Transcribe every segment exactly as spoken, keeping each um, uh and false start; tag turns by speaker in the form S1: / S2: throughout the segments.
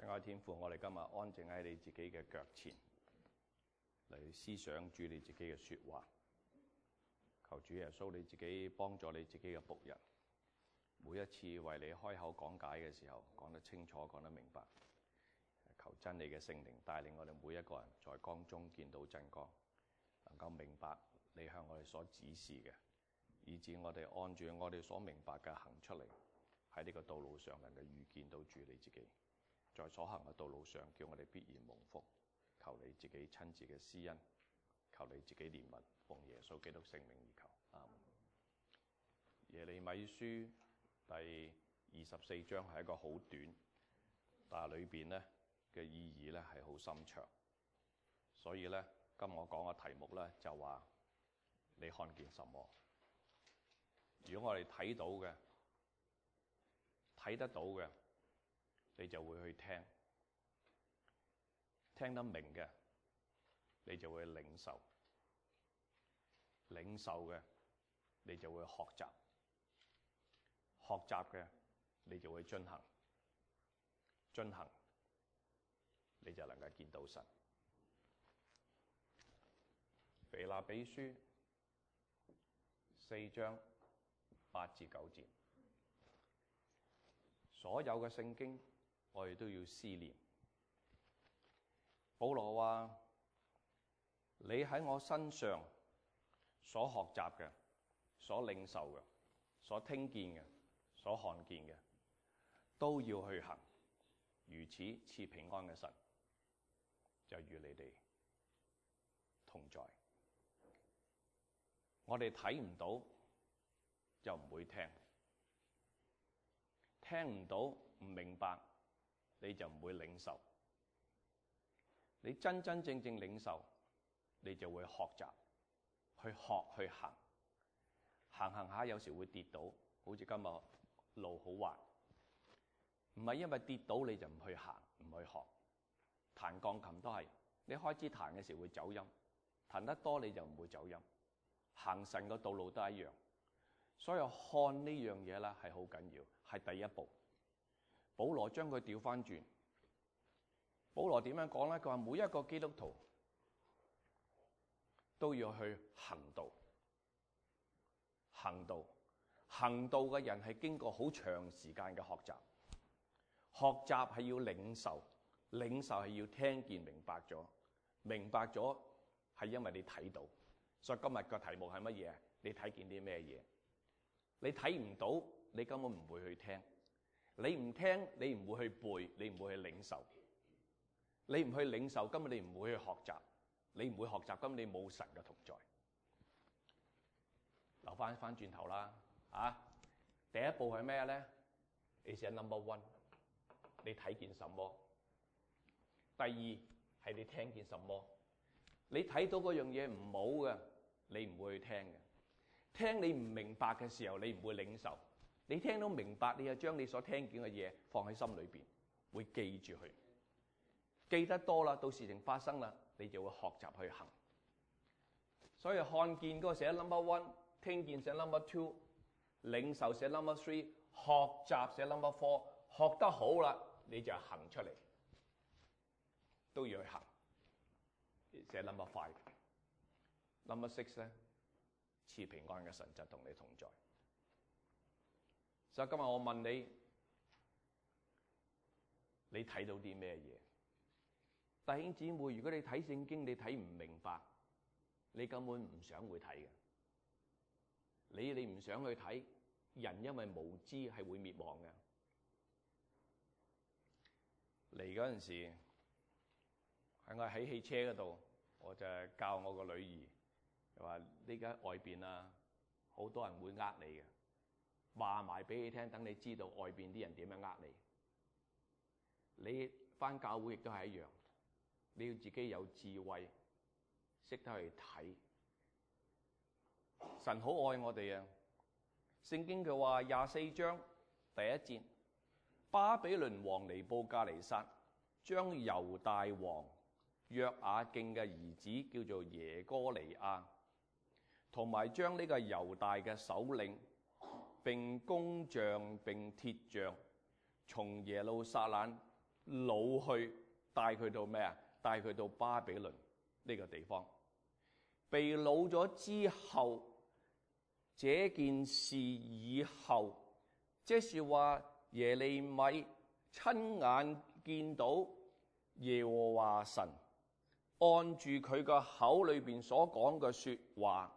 S1: 親愛天父，我哋今日安靜喺你自己嘅腳前嚟思想主你自己嘅說話。求主耶穌你自己幫助你自己嘅僕人，每一次為你開口講解嘅時候，講得清楚，講得明白。求真理嘅聖靈帶領我哋每一個人在光中見到真光，能夠明白你向我哋所指示嘅，以致我哋按住我哋所明白嘅行出嚟，喺呢個道路上能夠遇見到主你自己。在所行嘅道路上，叫我哋必然蒙福。求你自己親自嘅施恩，求你自己憐憫，奉耶穌基督聖名而求。阿門。耶利米書第二十四章係一個好短，但係裏邊咧嘅意義咧係好深長。所以咧，今日我講嘅題目咧就話你看見什麼？如果我哋睇到嘅、睇得到嘅，你就會去聽，聽得明嘅，你就會領受，領受嘅，你就會學習，學習嘅，你就會進行，進行，你就能夠見到神。腓立比書四章八至九節，所有嘅聖經我哋都要思念。保羅話：你喺我身上所學習嘅、所領受嘅、所聽見嘅、所看見嘅，都要去行。如此賜平安嘅神就與你哋同在。我哋睇唔到就唔會聽，聽唔到唔明白，你就唔會領受。你真真正正領受，你就會學習，去學去行。行行下有時會跌倒，好似今日路好滑，唔係因為跌倒你就唔去行，唔去學。彈鋼琴都係，你開始彈嘅時候會走音，彈得多你就唔會走音。行神個道路都一樣，所以看呢樣嘢咧係好緊要，係第一步。保羅將佢調翻轉，保羅點樣講咧？佢話每一個基督徒都要去行道，行道，行道嘅人係經過好長時間嘅學習，學習係要領受，領受係要聽見明白咗，明白咗係因為你睇到。所以今日個題目係乜嘢？你睇見啲咩嘢？你睇唔到，你根本唔會去聽。你唔聽，你唔會去背，你唔會去領受。你唔去領受，根本你唔會去學習。你唔會學習，根本你冇神嘅同在。留翻翻轉頭啦，啊！第一步係咩咧？你寫 number one， 你睇見什麼？第二係你聽見什麼？你睇到嗰樣嘢唔好嘅，你唔會去聽嘅。聽你唔明白嘅時候，你唔會領受。你聽到明白，你就將你所聽見嘅嘢放喺心裏邊，會記住佢。記得多啦，到事情發生啦，你就會學習去行。所以看見嗰個寫 number one， 聽見寫 number two， 領受寫 number three， 學習寫 number four。學得好啦，你就行出嚟，都要去行。寫 number five，number six 咧，賜平安嘅神就同你同在。所以今日我問你，你睇到啲咩嘢？弟兄姊妹，如果你睇聖經你睇唔明白，你根本唔想會睇嘅。你你唔想去睇，人因為無知係會滅亡嘅。嚟嗰陣時，喺我喺汽車嗰度，我就教我個女兒，就話呢家外邊啊，好多人會呃你嘅，話埋俾你聽，等你知道外邊啲人點樣呃你。你返教會亦都係一樣，你要自己有智慧，識得去睇。神好愛我哋啊！聖經佢話廿四章第一節，巴比倫王尼布甲尼撒將猶大王約雅敬嘅兒子叫做耶哥尼亞，同埋將呢個猶大嘅首領並工匠並鐵匠從耶路撒冷擄去，帶佢到咩啊？帶佢到巴比倫呢個地方。被擄咗之後，這件事以後，即是話耶利米親眼見到耶和華神按住佢個口裏邊所講嘅說話，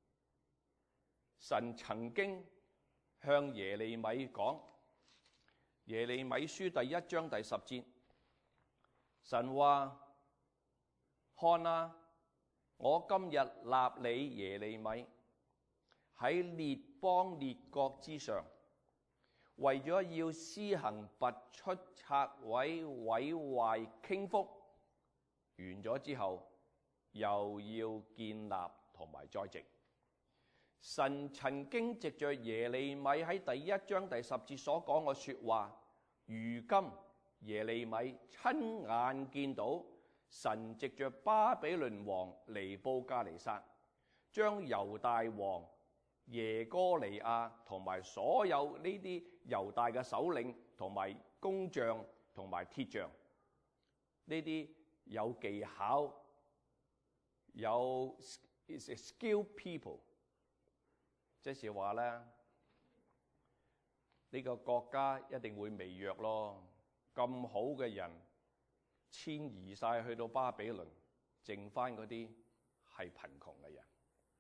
S1: 神曾經向耶利米講，耶利米書第一章第十節，神話：看啊，我今日立你耶利米喺列邦列國之上，為咗要施行拔出、拆毀、毀壞、傾覆，完咗之後又要建立同埋栽植。神曾經藉着耶利米喺第一章第十節所講嘅說話，如今耶利米親眼見到神藉着巴比倫王尼布加尼撒，將猶大王耶哥尼亞同埋所有呢啲猶大嘅首領同埋工匠同埋鐵匠，呢啲有技巧有 skilled people，即是話咧，呢個國家一定會微弱咯。咁好嘅人遷移晒去到巴比倫，剩翻嗰啲係貧窮嘅人。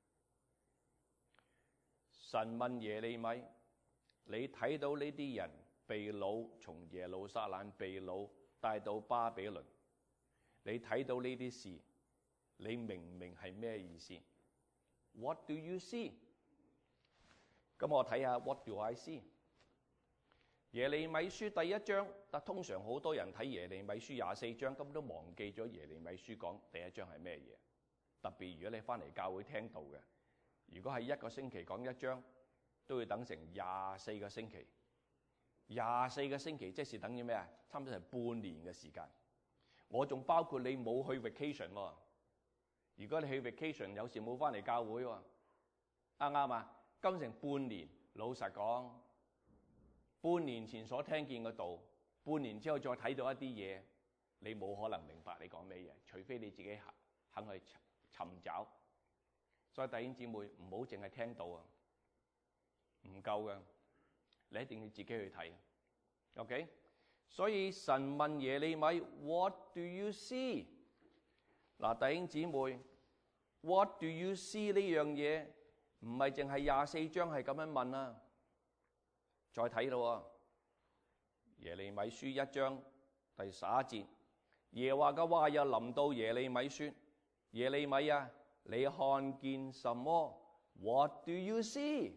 S1: 神問耶利米：你睇到呢啲人被擄，從耶路撒冷被擄帶到巴比倫，你睇到呢啲事，你明唔明係咩意思？ What do you see？ 咁我睇下 What do I see？ 耶利米書第一章，但通常好多人睇耶利米書廿四章，根本都忘記咗耶利米書講第一章係咩嘢。特別如果你翻嚟教會聽到嘅，如果係一個星期講一章，都要等成廿四個星期。廿四個星期即是等於咩啊？差唔多係半年嘅時間。我仲包括你冇去 vacation 喎。如果你去 vacation 有時冇翻嚟教會喎，啱唔啱啊？今成半年，老實講，半年前所聽見嘅道，半年之後再睇到一啲嘢，你冇可能明白你講咩嘢，除非你自己肯去尋找。所以弟兄姊妹唔好淨係聽到啊，唔夠嘅，你一定要自己去睇。OK， 所以神問耶利米 What do you see？ 嗱，弟兄姊妹 What do you see 呢樣嘢唔係淨係廿四章係咁樣問啊。再睇到啊，耶利米書一章第十一節，耶和華嘅話又臨到耶利米說：耶利米啊，你看見什麼 ？What do you see？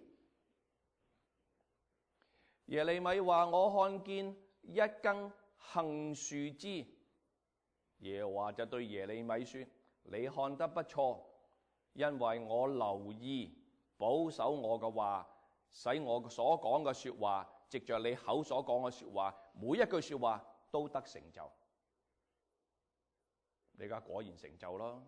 S1: 耶利米話：我看見一根杏樹枝。耶和華就對耶利米說：你看得不錯，因為我留意保守我嘅話，使我所講嘅說話，藉着你口所講嘅說話，每一句說話都得成就。你而家果然成就咯。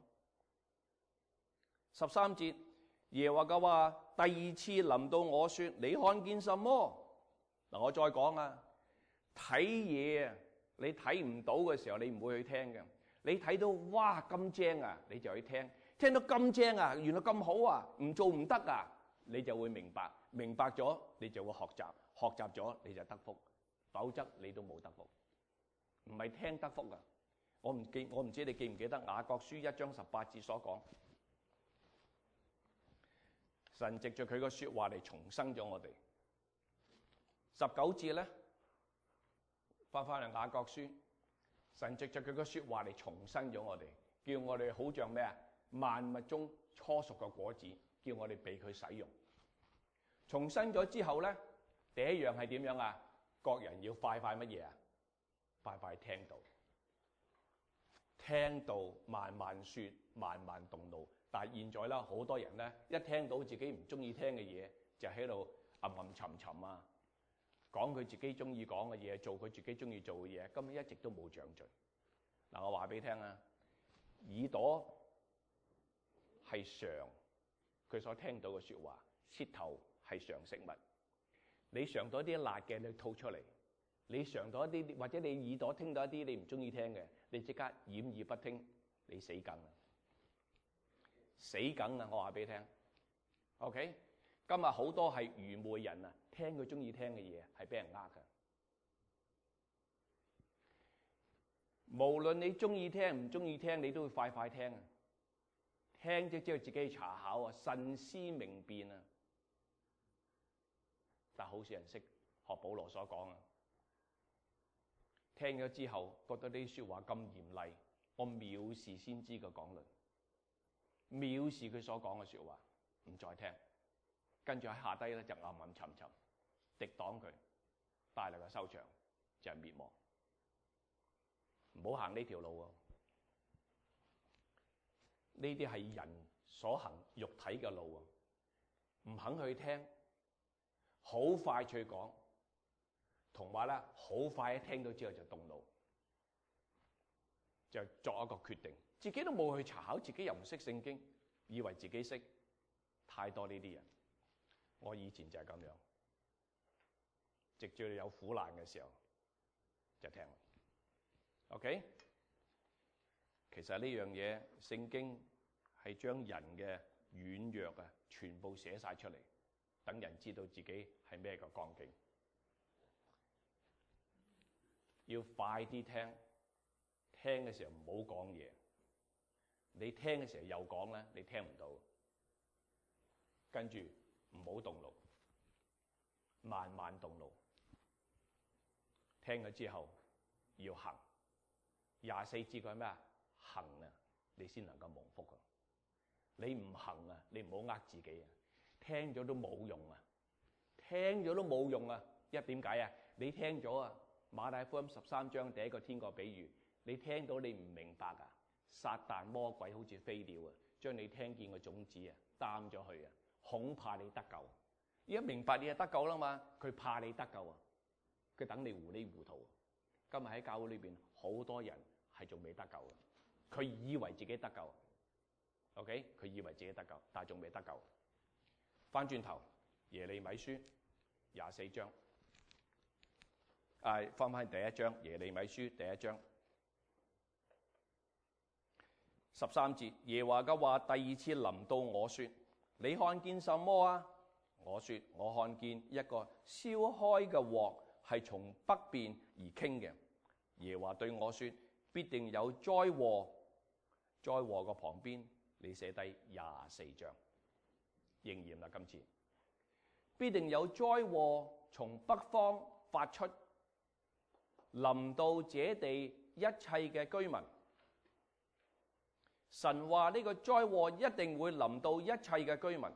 S1: 十三節，耶和華嘅話第二次臨到我說：你看見什麼？嗱，我再講啊，睇嘢啊，你睇唔到嘅時候，你唔會去聽嘅。你睇到哇咁正啊，你就去聽。聽到咁正啊，原來咁好啊，唔做唔得啊，你就會明白。明白咗，你就會學習。學習咗，你就得福。否則你都冇得福。唔係聽得福啊！我唔記，我唔知你記唔記得雅各書一章十八節所講，神藉着佢個說話嚟重生咗我哋。十九節咧，翻翻嚟雅各書，神藉着佢個說話嚟重生咗我哋，叫我哋好像咩啊？萬物中初熟嘅果子，叫我哋俾佢使用。重生咗之後咧，第一樣係點樣啊？各人要快快乜嘢啊？快快聽道，聽道慢慢說，慢慢動怒。但係現在咧，好多人咧一聽到自己唔中意聽嘅嘢，就喺度吟吟沉沉啊，講佢自己中意講嘅嘢，做佢自己中意做嘅嘢，根本一直都冇長進。嗱，我話俾你聽啊，耳朵係嘗佢所聽到嘅說話，舌頭係嘗食物。你嘗到啲辣嘅，你吐出嚟； 你嘗到一啲，或者你耳朵聽到一啲你唔中意聽嘅，你即刻掩耳不聽，你死梗啦！死梗啊！我話俾你聽 ，OK？ 今日好多係愚昧人啊，聽佢中意聽嘅嘢係俾人呃㗎。無論你中意聽唔中意聽，你都會快快聽啊！聽咗之後自己去查考啊，慎思明辨啊。但好少人識學保羅所講啊。聽咗之後覺得呢啲説話咁嚴厲，我藐視先知嘅講論，藐視佢所講嘅説話，唔再聽。跟住喺下低咧就暗暗沉沉，敵擋佢，帶嚟嘅收場就係滅亡。唔好行呢條路啊！呢啲係人所行肉體嘅路啊，唔肯去聽，好快脆講，同埋咧好快一聽到之後就動怒，就作一個決定，自己都冇去查考，自己又唔識聖經，以為自己識。太多呢啲人，我以前就係咁樣，直至有苦難嘅時候就聽。OK， 其實呢樣嘢聖經係將人嘅軟弱啊，全部寫晒出嚟，等人知道自己係咩個光景。要快啲聽，聽嘅時候唔好講嘢。你聽嘅時候又講咧，你聽唔到。跟住唔好動怒，慢慢動怒。聽咗之後要行。廿四節佢係咩啊？行啊，你先能夠蒙福啊！你唔行啊，你唔好呃自己啊！聽咗都冇用啊！聽咗都冇用啊！因為點解啊？你聽咗啊，馬太福音十三章第一個天國比喻，你聽到你唔明白啊！撒旦魔鬼好似飛鳥啊，將你聽見嘅種子啊擔咗去啊，恐怕你得救。而家明白你就得救啦嘛，佢怕你得救啊，佢等你糊里糊塗。今日喺教會裏邊好多人係仲未得救嘅，佢以為自己得救 ，OK？ 佢以為自己得救，但係仲未得救。翻轉頭耶利米書廿四章，啊，翻翻第一章耶利米書第一章十三節，耶和華嘅話第二次臨到我說：你看見什麼啊？我說：我看見一個燒開嘅鑊。係從北邊而傾嘅。耶和華對我說：必定有災禍。災禍個旁邊你寫低廿四章應驗啦。今次必定有災禍從北方發出，臨到這地一切嘅居民。神話呢個災禍一定會臨到一切嘅居民。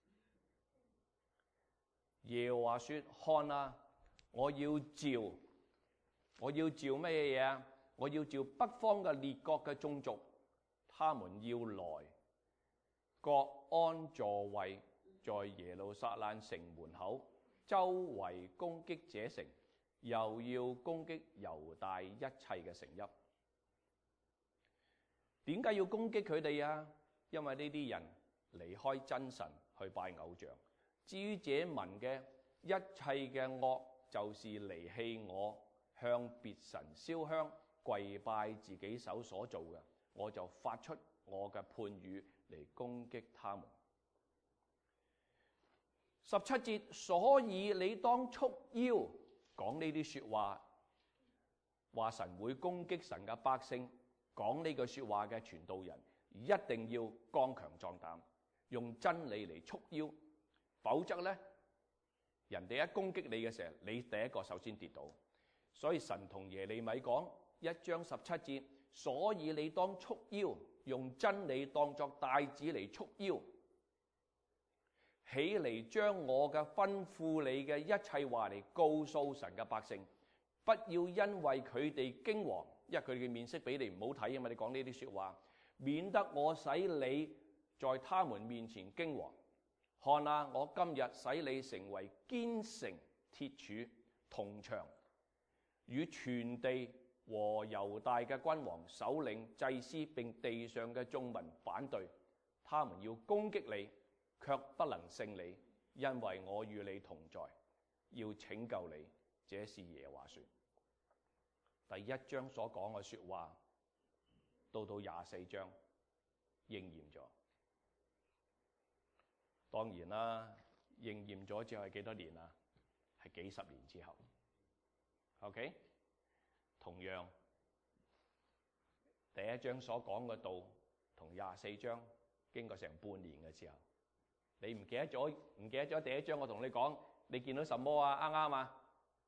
S1: 耶和華說：看啊！我要召，我要召咩嘢啊？我要召北方嘅列國嘅眾族，他們要來，各安座位，在耶路撒冷城門口，周圍攻擊這城，又要攻擊猶大一切嘅城邑。點解要攻擊佢哋啊？因為呢啲人離開真神去拜偶像。至於這民嘅一切嘅惡，就是離棄我，向別神燒香，跪拜自己手所做嘅，我就發出我嘅判語嚟攻擊他們。十七節，所以你當束腰，講呢啲說話，話神會攻擊神嘅百姓，講呢句說話嘅傳道人一定要剛強壯膽，用真理嚟束腰，否則呢，人哋一攻擊你嘅時候，你第一個首先跌倒。所以神同耶利米講一章十七節，所以你當束腰，用真理當作帶子嚟束腰，起嚟將我嘅吩咐你嘅一切話嚟告訴神嘅百姓，不要因為佢哋驚惶，因為佢哋嘅面色俾你唔好睇啊嘛，你講呢啲說話，免得我使你在他們面前驚惶。看啊！我今日使你成為堅城鐵柱銅牆，與全地和猶大嘅君王、首領、祭司並地上嘅眾民反對，他們要攻擊你，卻不能勝你，因為我與你同在，要拯救你， 這是耶和華說。第一章所講嘅說話，到到廿四章應驗咗。當然啦，應驗咗之後係幾多年啊？係幾十年之後。OK， 同樣第一章所講嘅道同廿四章經過成半年嘅時候，你唔記得咗？唔記得咗第一章我同你講，你見到什麼啊？啱啱啊？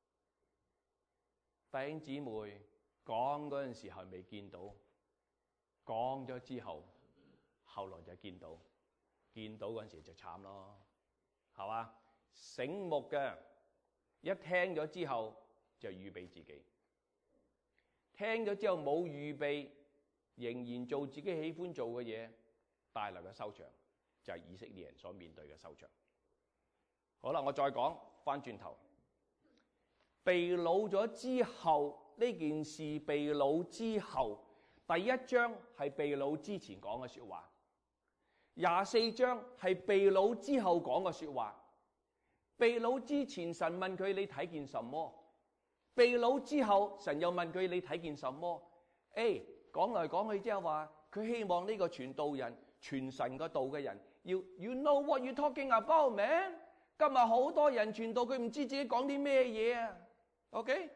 S1: 弟兄姊妹講嗰陣時候未見到，講咗之後，後來就見到。見到嗰陣時就慘咯，係嘛？醒目嘅一聽咗之後就預備自己，聽咗之後冇預備，仍然做自己喜歡做嘅嘢，帶來嘅收場就係以色列人所面對嘅收場。好啦，我再講翻轉頭，被擄咗之後，呢件事被擄之後，第一章係被擄之前講嘅說話。廿四章係被擄之後講嘅說話。被擄之前，神問佢你睇見什麼？被擄之後，神又問佢你睇見什麼？誒，講嚟講去之後話，佢希望呢個傳道人、傳神個道嘅人要 You know what you talking about, man？ 今日好多人傳道，佢唔知自己講啲咩嘢啊。OK，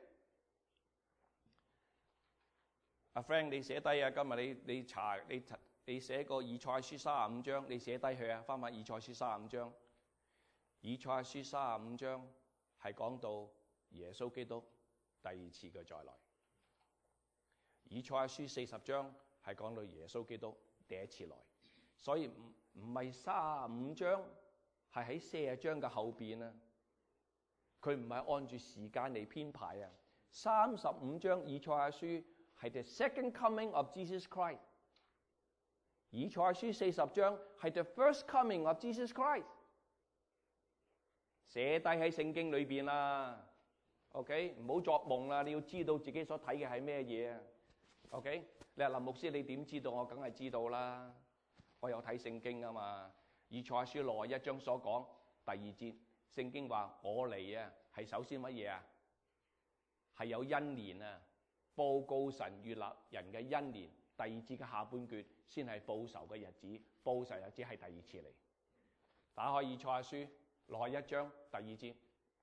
S1: 阿 Frank 你寫低啊，今日你你查你查。你寫個以賽書三十五章，你寫低佢啊，翻返以賽書三十五章。以賽書三十五章係講到耶穌基督第二次嘅再來。以賽書四十章係講到耶穌基督第一次來。所以唔唔係三十五章，係喺四十章嘅後邊啊。佢唔係按住時間嚟編排啊。三十五章以賽書係 the second coming of Jesus Christ。以賽書四十章係 the first coming of Jesus Christ， 寫低喺聖經裏邊啦。OK， 唔好作夢啦，你要知道自己所睇嘅係咩嘢啊。OK， 你話林牧師你點知道？我梗係知道啦，我有睇聖經啊嘛。以賽書六十一章所講第二節，聖經話我嚟啊，係首先乜嘢啊？係有恩年啊，報告神悅納人嘅恩年。第二節嘅下半段先係報仇嘅日子，報仇日子係第二次嚟。打開以賽亞書六十一章第二節，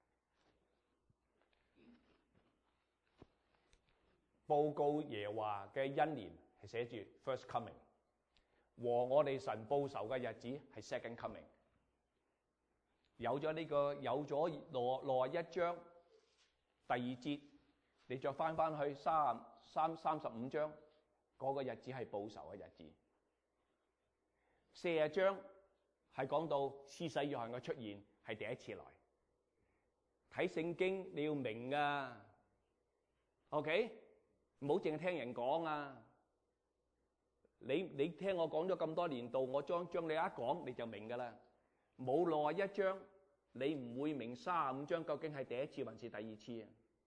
S1: 報告耶和華嘅恩年係寫住 first coming， 和我哋神報仇嘅日子係 second coming。有咗呢、這個，有咗六六十一章第二節，你再翻翻去三三三十五章。嗰個日子係報仇嘅日子。四十章係講到施洗約翰嘅出現係第一次來。睇聖經你要明啊 ，OK？ 唔好淨係聽人講啊。你你聽我講咗咁多年度，我將將你一講你就明噶啦。冇六十一章，你唔會明三十五章究竟係第一次還是第二次啊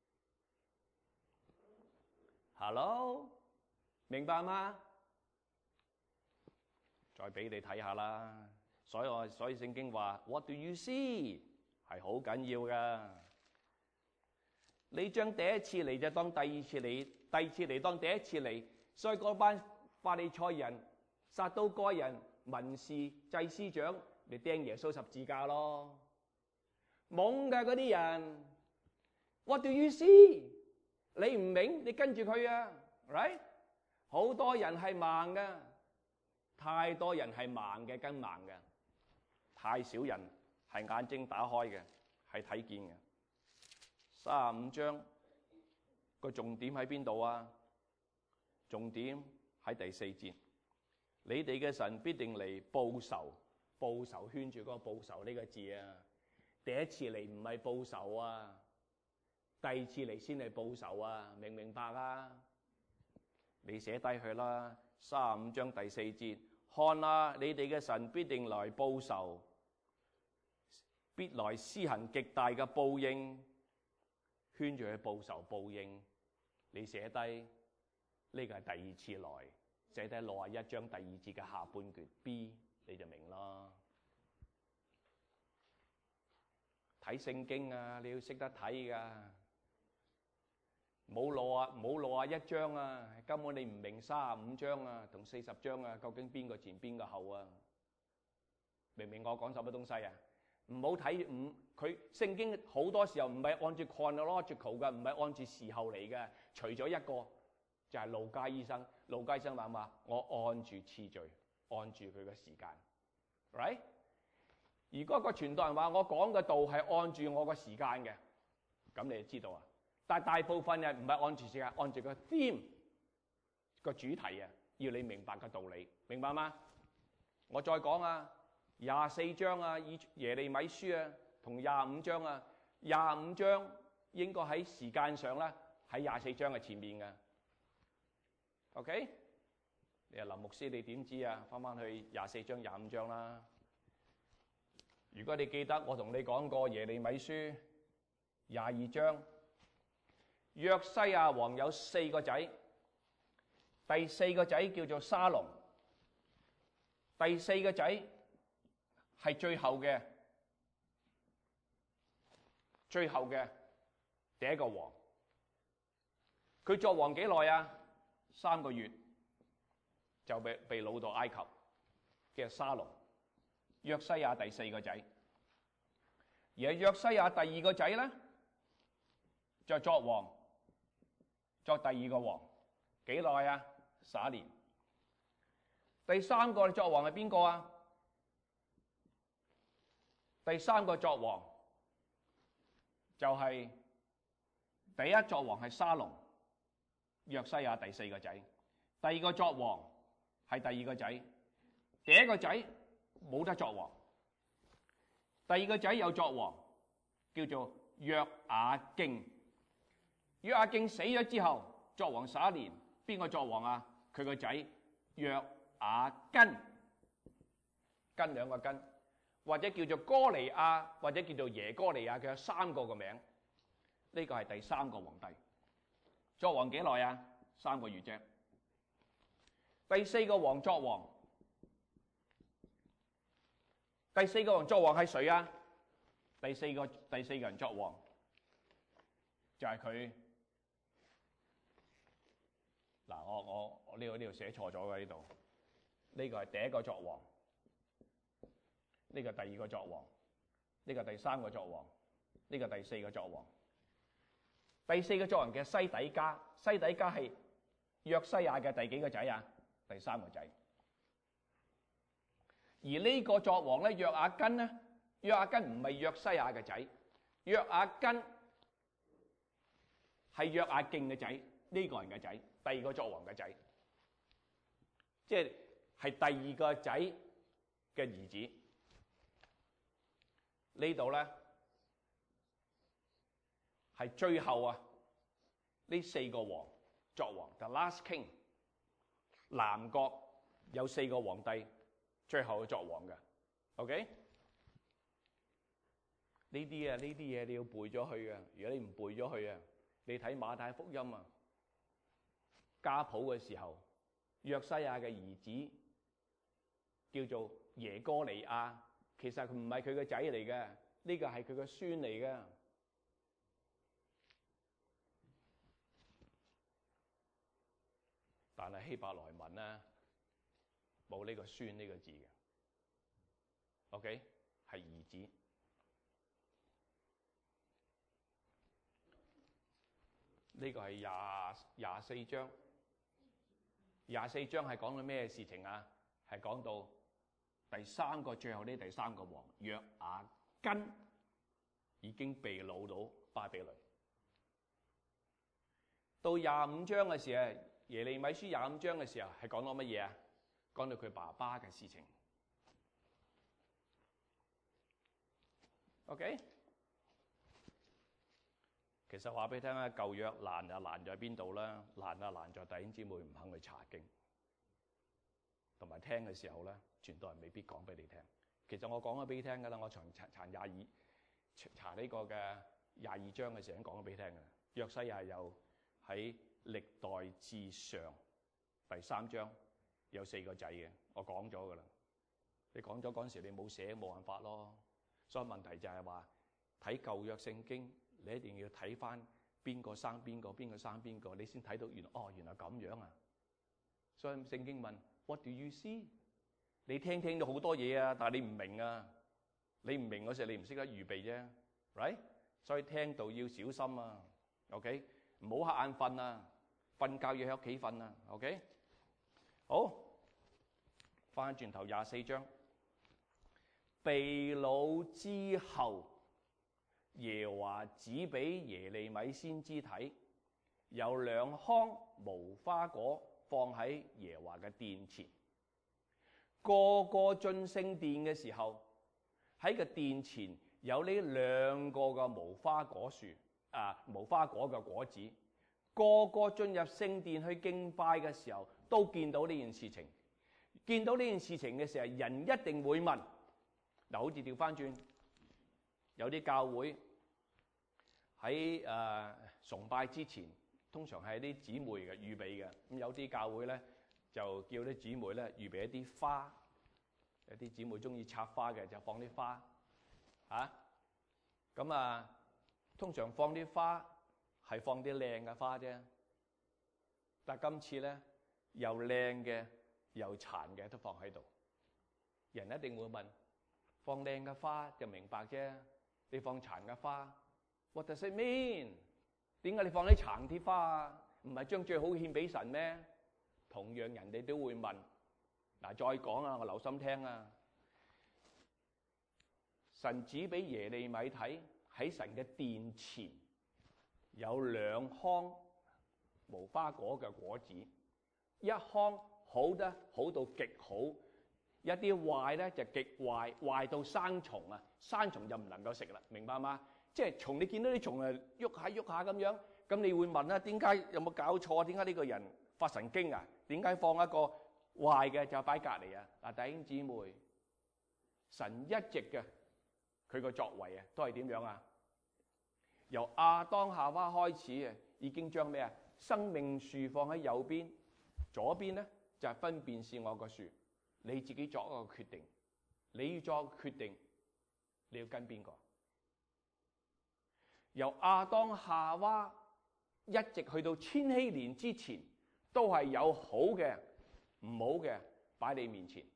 S1: ？Hello？明白嗎？再俾你睇下啦。所以我所以聖經話 What do you see 係好緊要噶。你將第一次嚟就當第二次嚟，第二次嚟當第一次嚟。所以嗰班法利賽人、撒都該人、文士、祭司長嚟釘耶穌十字架咯。懵嘅嗰啲人 What do you see？ 你唔明，你跟住佢啊 ，right？好多人係盲嘅，太多人係盲嘅跟盲嘅，太少人係眼睛打開嘅，係睇見嘅。三十五章個重點喺邊度啊？重點喺第四節，你哋嘅神必定嚟報仇，報仇圈住嗰個報仇呢個字啊。第一次嚟唔係報仇啊，第二次嚟先係報仇啊，明唔明白啊？你寫低佢啦，三十五章第四節，看啊，你哋嘅神必定來報仇，必來施行極大嘅報應，圈住佢報仇報應。你寫低呢個係第二次來，寫低六十一章第二節嘅下半段 B， 你就明啦。睇聖經啊，你要識得睇噶。 冇攞啊，冇攞啊一章啊，根本你唔明三十五章啊同四十章啊，究竟邊個前邊個後啊？明唔明我講什麼東西啊？唔好睇唔佢聖經好多時候唔係按照 chronological 嘅，唔係按照時候嚟嘅。除咗一個就係路加醫生，路加醫生話嘛，我按住次序，按住佢嘅時間 ，right？ 如果個傳道人話我講嘅道係按住我個時間嘅，咁你就知道啊。但係大部分人唔係按住時間，按住個 theme 個主題啊，要你明白個道理，明白嗎？我再講啊。廿四章啊，以耶利米書啊，同廿五章啊，廿五章應該喺時間上咧喺廿四章嘅前面嘅。OK， 你話林牧師你點知啊？翻翻去廿四章、廿五章啦。如果你記得我同你講過耶利米書廿二章，約西亞王有四個仔，第四個仔叫做沙龍，第四個仔係最後嘅，最後嘅第一個王。佢作王幾耐啊？三個月就被被擄到埃及嘅沙龍。約西亞第四個仔，而係約西亞第二個仔咧，就作王，作第二個王，幾耐啊？十一年。第三個作王係邊個啊？第三個作王就係、是、第一作王係沙龍，約西亞第四個仔。第二個作王係第二個仔，第一個仔冇得作王，第二個仔有作王，叫做約雅敬。約雅敬死咗之後，作王十一年，邊個作王啊？佢個仔約雅斤，斤兩個斤，或者叫做哥尼亞，或者叫做耶哥尼亞，佢有三個個名。呢個係第三個皇帝，作王幾耐啊？三個月啫。第四個王作王，第四個王作王係誰啊？第四個第四個人作王就係佢。嗱，我我我呢個呢度寫錯咗嘅呢度，呢個係第一個作王，呢個第二個作王，呢個第三個作王，呢個第四個作王。第四個作王嘅西底家，西底家係約西亞嘅第幾個仔啊？第三個仔。而呢個作王咧，約雅斤咧，約雅斤唔係約西亞嘅仔，約雅斤係約雅敬嘅仔，呢個人嘅仔，第二個作王嘅仔，即係係第二個仔嘅兒子。呢度咧係最後啊，呢四個王作王 ，the last king。南國有四個皇帝，最後作王嘅。OK， 呢啲啊，呢啲嘢你要背咗去啊。如果你唔背咗去啊，你睇馬太福音啊，家譜嘅時候，約西亞嘅兒子叫做耶哥尼亞，其實佢唔係佢個仔嚟嘅，呢個係佢個孫嚟嘅。但係希伯來文咧冇呢個孫呢個字嘅。OK， 係兒子。呢個係廿廿四章，廿四章係講到咩事情啊？係講到第三個最後呢第三個王約雅斤已經被擄到巴比倫。到廿五章嘅時候，耶利米書廿五章嘅時候係講到乜嘢啊？講到佢爸爸嘅事情。OK， 其實話俾你聽啊，舊約難就難在邊度啦？難啊難在弟兄姊妹唔肯去查經，同埋聽嘅時候咧，傳道人未必講俾你聽。其實我講咗俾你聽噶啦，我查查廿二查呢個嘅廿二章嘅時候已經講咗俾你聽嘅。約西亞有喺歷代志上第三章有四個仔嘅，我講咗噶啦。你講咗嗰陣時你冇寫，冇辦法咯。所以問題就係話睇舊約聖經，你一定要睇翻邊個生邊個，邊個生邊個，你先睇到原來哦，原來咁樣啊！所以聖經問 What do you see？ 你聽聽到好多嘢啊，但係你唔明啊！你唔明嗰時，你唔識得預備啫 ，right？ 所以聽到要小心啊 ，OK？ 唔好瞌眼瞓啊，瞓覺要喺屋企瞓啊 ，OK？ 好，翻轉頭廿四章，被擄之後。耶和華指俾耶利米先知睇，有兩筐無花果放喺耶和華嘅殿前。個個進聖殿嘅時候，喺個殿前有呢兩個嘅無花果樹啊，無花果嘅果子。個個進入聖殿去敬拜嘅時候，都見到呢件事情。見到呢件事情嘅時候，人一定會問嗱，好似調翻轉。有啲教會喺誒、呃、崇拜之前，通常係啲姊妹嘅預備嘅。咁有啲教會咧就叫啲姊妹咧預備一啲花，有啲姊妹中意插花嘅就放啲花嚇。咁啊，通常放啲花係放啲靚嘅花啫。但係今次咧又靚嘅又殘嘅都放喺度，人一定會問：放靚嘅花就明白啫。你放殘嘅花 ，what does it mean？ 點解你放啲殘啲花啊？唔係將最好獻俾神咩？同樣人哋都會問。嗱，再講啊，我留心聽啊。神指俾耶利米睇，喺神嘅殿前有兩筐無花果嘅果子，一筐好得好到極好。一啲壞咧就極壞，壞到生蟲啊！生蟲就唔能夠食啦，明白嗎？即係蟲，你見到啲蟲啊喐下喐下咁樣，咁你會問啦：點解有冇搞錯啊？點解呢個人發神經啊？點解放一個壞嘅就擺隔離啊？嗱，弟兄姊妹，神一直嘅佢個作為啊，都係點樣啊？由亞當夏娃開始啊，已經將咩啊？生命樹放喺右邊，左邊咧就係分辨是惡嘅樹。你自己作一個決定，你要作個決定，你要跟邊個？由亞當夏娃一直去到千禧年之前，都係有好嘅、唔好嘅擺你面前，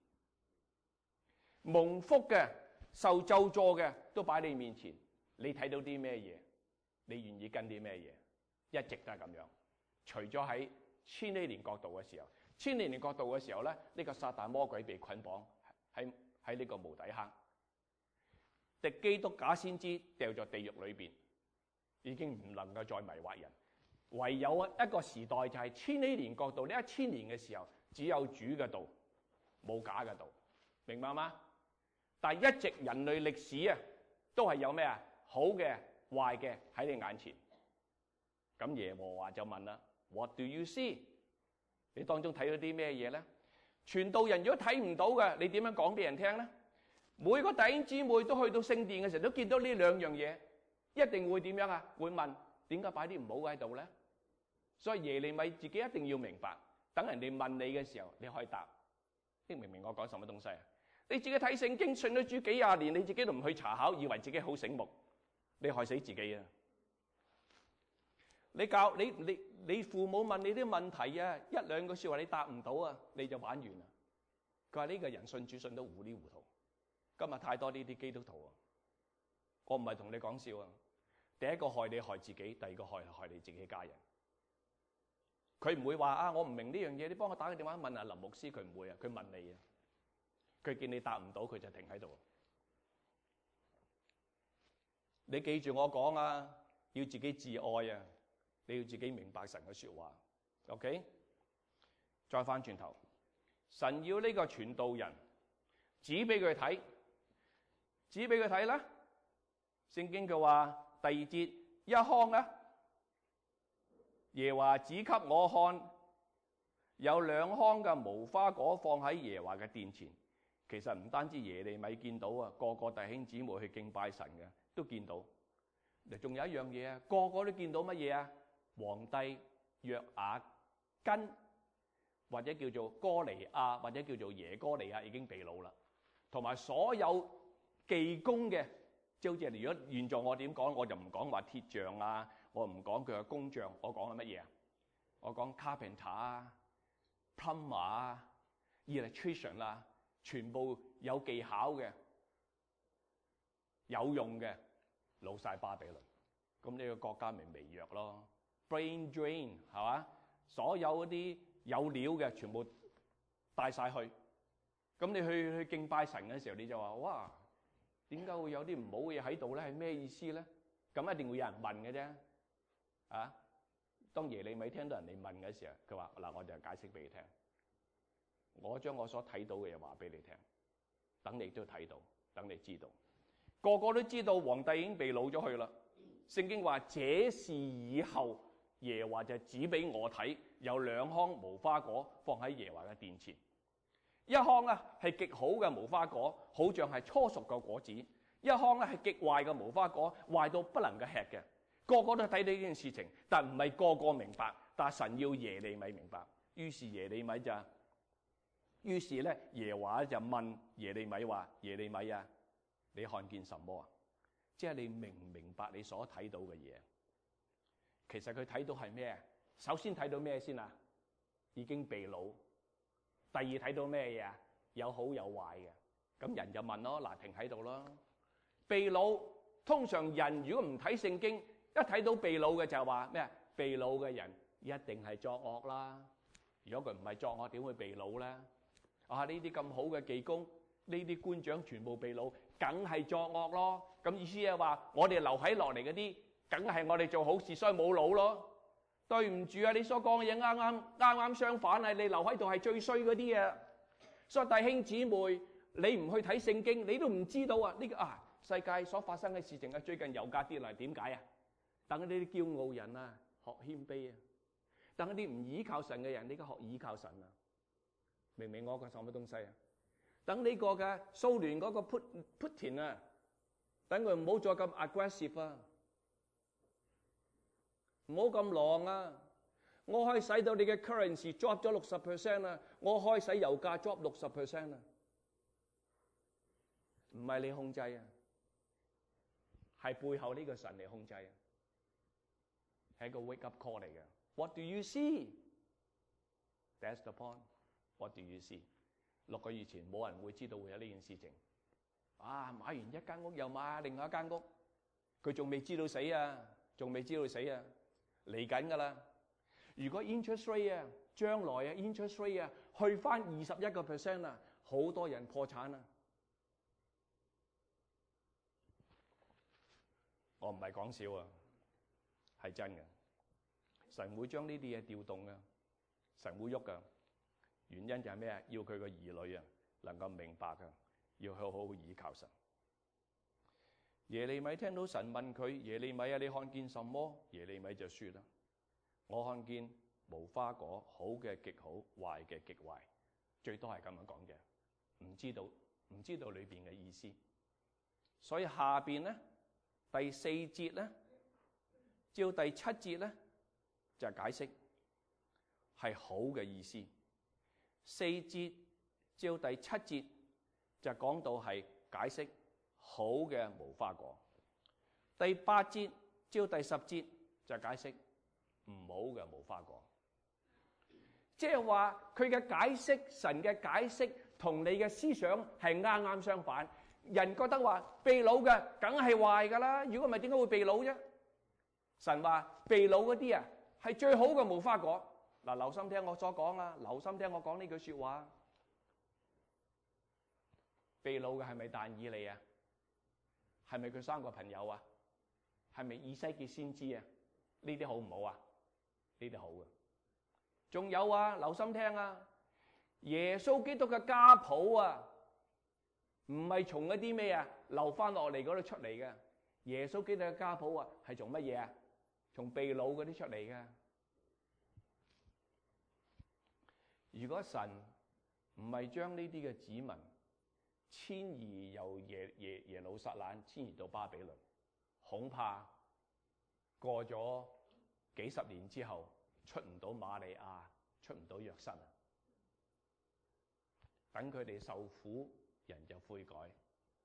S1: 蒙福嘅、受咒詛嘅都擺你面前。你睇到啲咩嘢？你願意跟啲咩嘢？一直都係咁樣。除咗喺千禧年國度嘅時候。千年年國度嘅時候咧，呢、這個撒旦魔鬼被捆綁喺喺呢個無底坑，敵基督假先知掉在地獄裏邊，已經唔能夠再迷惑人。唯有一個時代就係千禧年國度，呢一千年嘅時候，只有主嘅道，冇假嘅道，明白嗎？但係一直人類歷史啊，都係有咩啊？好嘅、壞嘅喺你眼前。咁耶和華就問啦 ：What do you see？你當中睇到啲咩嘢咧？傳道人如果睇唔到嘅，你點樣講俾人聽咧？每個弟兄姊妹都去到聖殿嘅時候，都見到呢兩樣嘢，一定會點樣啊？會問點解擺啲唔好嘅喺度咧？所以耶利米自己一定要明白，等人哋問你嘅時候，你可以答。你明唔明我講什麼東西啊？你自己睇聖經，信咗主幾廿年，你自己都唔去查考，以為自己好醒目，你害死自己啊！你教你你你父母問你啲問題啊，一兩個說話你答唔到啊，你就玩完啦。佢話呢個人信主信到糊裏糊塗。今日太多呢啲基督徒啊，我唔係同你講笑啊。第一個害你害自己，第二個害害你自己家人。佢唔會話啊，我唔明呢樣嘢，你幫我打個電話問下林牧師，佢唔會啊，佢問你啊。佢見你答唔到，佢就停喺度。你記住我講啊，要自己自愛啊。你要自己明白神嘅說話 ，OK？ 再翻轉頭，神要呢個傳道人指俾佢睇，指俾佢睇啦。聖經佢話第二節一筐咧，耶和華指給我看，有兩筐嘅無花果放喺耶和華嘅殿前。其實唔單止耶利米見到啊，個個弟兄姊妹去敬拜神嘅都見到。嗱，仲有一樣嘢啊，個個都見到乜嘢啊？皇帝約雅斤，或者叫做哥尼亞，或者叫做耶哥尼亞已經被擄啦，同埋所有技工嘅即係好似如果現在我點講，我就唔講話鐵匠啊，我唔講佢嘅工匠，我講係乜嘢啊？我講 carpenter 啊、plumber 啊、electrician 啦，全部有技巧嘅、有用嘅，老晒巴比倫。咁呢個國家咪微弱咯 ？brain drain 係嘛？所有嗰啲有料嘅全部帶晒去。咁你去去敬拜神嘅時候，你就話：哇，點解會有啲唔好嘅嘢喺度咧？係咩意思咧？咁一定會有人問嘅啫。啊，當耶利米聽到人哋問嘅時候，佢話：嗱，我就解釋俾你聽。我將我所睇到嘅嘢話俾你聽，等你都睇到，等你知道。個個都知道皇帝已經被擄咗去啦。聖經話：這事以後，耶和華就指俾我睇，有兩筐無花果放喺耶和華嘅殿前。一筐啊係極好嘅無花果，好像係初熟嘅果子；一筐咧係極壞嘅無花果，壞到不能夠吃嘅。個個都睇到呢件事情，但唔係個個明白。但神要耶利米明白，於是耶利米就，於是咧耶和華就問耶利米話：耶利米啊，你看見什麼啊？即係你明唔明白你所睇到嘅嘢？其實佢睇到係咩？首先睇到咩先啊？已經被擄。第二睇到咩嘢啊？有好有壞嘅。咁人就問咯，嗱，停喺度咯。被擄，通常人如果唔睇聖經，一睇到被擄嘅就係話咩啊？被擄嘅人一定係作惡啦。如果佢唔係作惡，點會被擄咧？啊，呢啲咁好嘅技工，呢啲官長全部被擄，梗係作惡咯。咁意思係話，我哋留喺落嚟嗰啲，梗係我哋做好事，所以冇擄咯。對唔住啊，你所講嘅嘢啱啱啱啱相反啊！你留喺度係最衰嗰啲啊！所以弟兄姊妹，你唔去睇聖經，你都唔知道啊！呢個啊世界所發生嘅事情啊，最近油價跌落嚟，點解啊？等呢啲驕傲人啊，學謙卑啊！等啲唔依靠神嘅人，你而家學依靠神啊！明唔明我講乜東西啊？等呢個嘅蘇聯嗰個 Put Putin 啊，等佢唔好再咁 aggressive 啊！唔好咁狼啊！我可以使到你嘅 currency drop 咗六十 percent 啊！我可以使油價 drop 六十 percent 啊！唔係你控制啊，係背後呢個神嚟控制啊！係一個 wake up call 嚟嘅。What do you see? That's the point. What do you see? 六個月前冇人會知道會有呢件事情。啊，買完一間屋又買另外一間屋，佢仲未知道死啊，仲未知道死啊！嚟緊噶啦！如果 interest rate 啊，將來啊 interest rate 啊，去翻二十一個 percent 啊，好多人破產啊！我唔係講笑啊，係真嘅。神會將呢啲嘢調動噶，神會喐噶。原因就係咩啊？要佢個兒女啊，能夠明白噶，要好好倚靠神。耶利米聽到神問佢：耶利米啊，你看見什麼？耶利米就說啦：我看見無花果，好嘅極好，壞嘅極壞，最多係咁樣講嘅，唔知道唔知道裏邊嘅意思。所以下邊咧第四節咧，照第七節咧就解釋係好嘅意思。四節照第七節就講到係解釋好嘅無花果，第八節照第十節就解釋唔好嘅無花果，即係話佢嘅解釋，神嘅解釋同你嘅思想係啱啱相反。人覺得話被擄嘅梗係壞噶啦，如果唔係點解會被擄啫？神話被擄嗰啲啊係最好嘅無花果。嗱，留心聽我所講啊，留心聽我講呢句說話。被擄嘅係咪但以理啊？係咪佢三個朋友啊？係咪以西結先知啊？呢啲好唔好啊？呢啲好嘅。仲有啊，留心聽啊，耶穌基督嘅家譜啊，唔係從一啲咩啊流翻落嚟嗰度出嚟嘅。耶穌基督嘅家譜啊，係從乜嘢啊？從被擄嗰啲出嚟嘅。如果神唔係將呢啲嘅子民遷移由耶耶耶路撒冷遷移到巴比倫，恐怕過咗幾十年之後出唔到瑪利亞，出唔到約瑟啊！等佢哋受苦，人就悔改，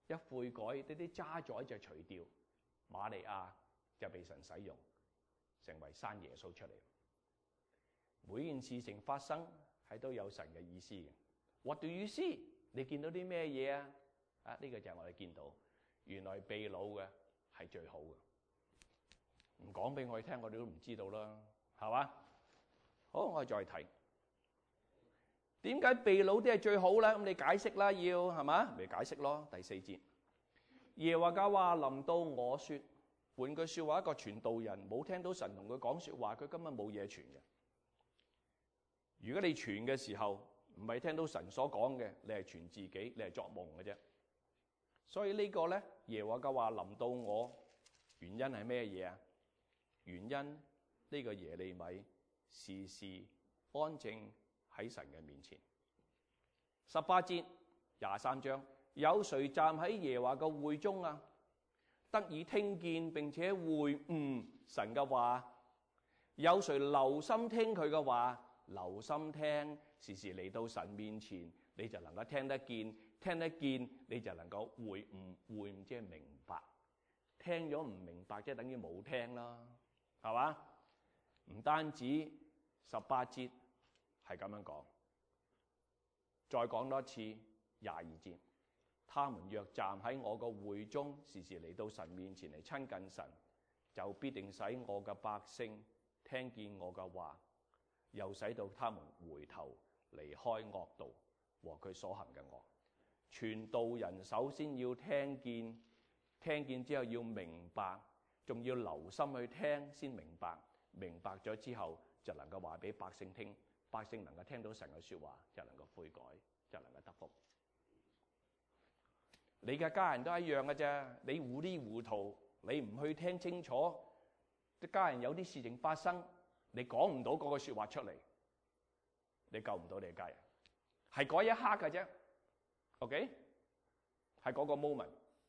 S1: 一悔改，呢啲渣滓就除掉，瑪利亞就被神使用，成為生耶穌出嚟。每件事情發生係都有神嘅意思嘅。What do you see？你見到啲咩嘢啊？啊，呢個就係我哋見到，原來被擄嘅係最好嘅。唔講俾我哋聽，我哋都唔知道啦，係嘛？好，我哋再睇點解被擄啲係最好咧？咁你解釋啦，要係嘛？咪解釋咯。第四節，耶和華話臨到我說，換句説話，一個傳道人冇聽到神同佢講説話，佢根本冇嘢傳嘅。如果你傳嘅時候唔係聽到神所講嘅，你係傳自己，你係作夢嘅啫。所以呢個咧，耶和華話臨到我，原因係咩嘢啊？原因呢個耶利米時時安靜喺神嘅面前。十八節廿三章，有誰站喺耶和華嘅會中啊？得以聽見並且會悟神嘅話？有誰留心聽佢嘅話？留心聽，時時嚟到神面前，你就能夠聽得見，聽得見你就能夠會悟，會悟即係明白。聽咗唔明白，即係等於冇聽啦，係嘛？唔單止十八節係咁樣講，再講多次廿二節，他們若站喺我個會中，時時嚟到神面前嚟親近神，就必定使我嘅百姓聽見我嘅話，又使到他們回頭離開惡道和佢所行嘅惡。傳道人首先要聽見，聽見之後要明白，仲要留心去聽先明白。明白咗之後就能夠話俾百姓聽，百姓能夠聽到神嘅說話，就能夠悔改，就能夠得福。你嘅家人都一樣嘅啫，你糊裡糊塗，你唔去聽清楚，啲家人有啲事情發生，你講唔到嗰個說話出嚟，你救唔到你嘅家人，係嗰一刻嘅啫。OK， 係嗰個 moment。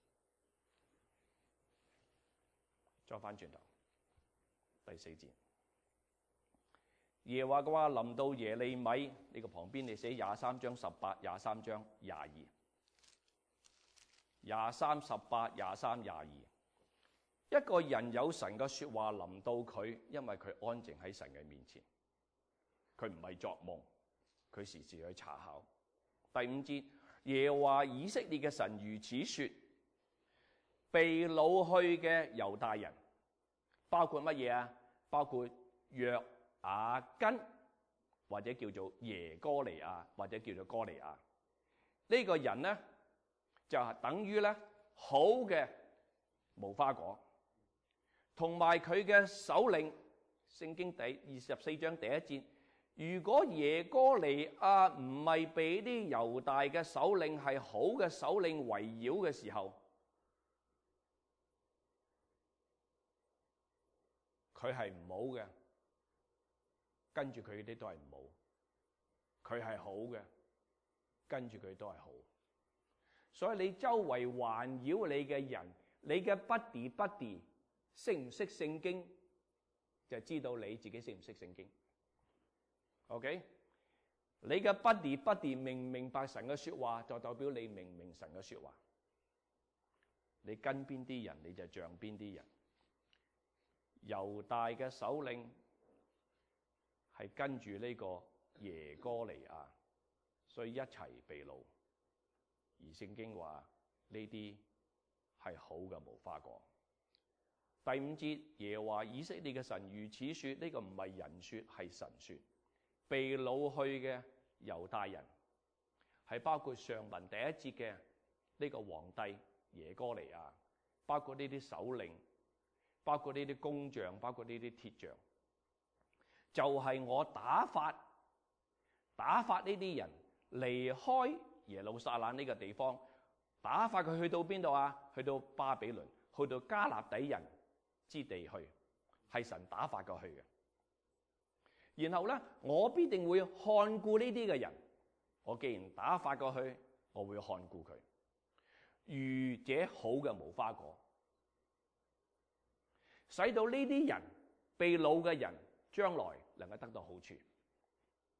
S1: 再翻轉頭，第四節，耶和華嘅話臨到耶利米，呢個旁邊你寫廿三章十八、廿三章廿二、廿三、十八、廿三、廿二。一個人有神嘅說話臨到佢，因為佢安靜喺神嘅面前，佢唔係作夢，佢時時去查考。第五節，耶和華以色列嘅神如此說：被擄去嘅猶大人，包括乜嘢啊？包括約雅斤，或者叫做耶哥尼亞，或者叫做哥尼亞。呢、這個人呢，就係等於咧好嘅無花果。同埋佢嘅首領，聖經第二十四章第一節，如果耶哥尼亞唔係俾啲猶大嘅首領係好嘅首領圍繞嘅時候，佢係唔好嘅，跟住佢啲都係唔好。佢係好嘅，跟住佢都係好。所以你周圍環繞你嘅人，你嘅 buddy buddy 識唔識聖經，就知道你自己識唔識聖經。OK， 你嘅 buddy buddy 明唔明白神嘅說話，就代表你明唔明神嘅說話。你跟邊啲人，你就像邊啲人。猶大嘅首領係跟住呢個耶哥尼亞，所以一齊被擄。而聖經話呢啲係好嘅無花果。第五節，耶和華以色列嘅神如此說，呢、這個唔係人說，係神說。被擄去嘅猶大人係包括上文第一節嘅呢個皇帝耶哥尼亞，包括呢啲首領，包括呢啲工匠，包括呢啲鐵匠，就係、是、我打發打發呢啲人離開耶路撒冷呢個地方，打發佢去到邊度啊？去到巴比倫，去到迦勒底人之地去，係神打發過去嘅。然後咧，我必定會看顧呢啲嘅人。我既然打發過去，我會看顧佢，如這好嘅無花果，使到呢啲人被擄嘅人將來能夠得到好處。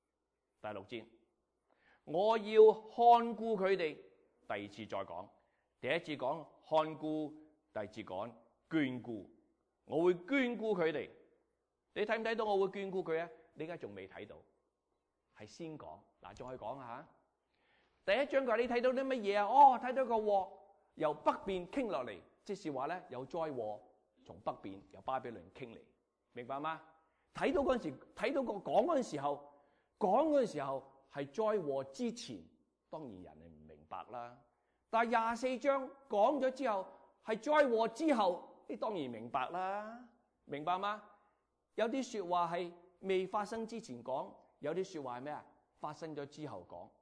S1: 第六節，我要看顧佢哋。第二次再講， 第一節講看顧，第二節講眷顧。我會眷顧佢哋。你睇唔睇到我會眷顧佢啊？你而家仲未睇到，係先講嗱，再講下。第一章佢話你睇到啲乜嘢啊？哦，睇到個禍由北邊傾落嚟，即是話咧有災禍從北邊由巴比倫傾嚟，明白嗎？睇到嗰陣時，睇到個講嗰陣時候，講嗰陣時候係災禍之前，當然人係唔明白啦。但係廿四章講咗之後，係災禍之後，你當然明白啦，明白嗎？有啲說話係未發生之前講，有啲說話係咩啊？發生咗之後講。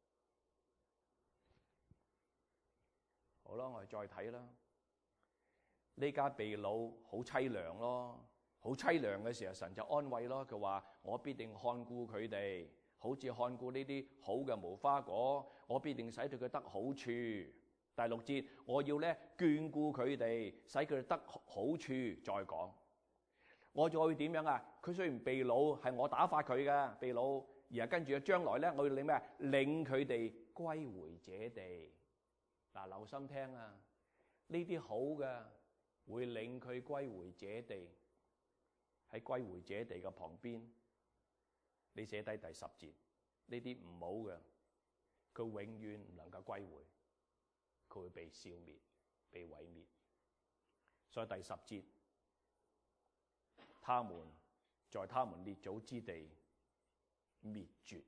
S1: 好啦，我哋再睇啦。呢家被擄好淒涼咯，好淒涼嘅時候，神就安慰咯。佢話我必定看顧佢哋，好似看顧呢啲好嘅無花果，我必定使到佢得好處。第六節，我要咧眷顧佢哋，使佢哋得好處。再講，我再會點樣啊？佢雖然被擄，係我打發佢嘅被擄，而係跟住將來咧，我要領咩啊？領佢哋歸回這地。嗱，留心聽啊！呢啲好嘅會領佢歸回這地，喺歸回這地嘅旁邊，你寫低第十節。呢啲唔好嘅，佢永遠唔能夠歸回，佢會被消滅、被毀滅。所以第十節，他們在他們列祖之地滅絕，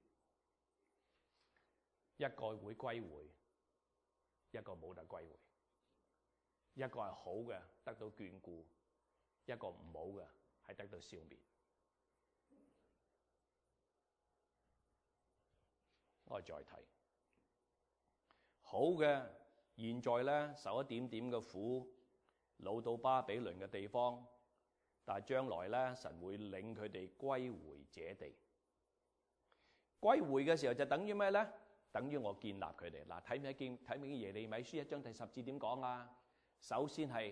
S1: 一個會歸回，一個冇得歸回。一個係好嘅，得到眷顧；一個唔好嘅，係得到消滅。我哋再睇好嘅，現在咧受一點點嘅苦，擄到巴比倫嘅地方，但係將來咧神會領佢哋歸回這地。歸回嘅時候就等於咩咧？等於我建立佢哋。嗱，睇唔睇見？睇唔睇見耶利米書一章第十節點講啊？首先係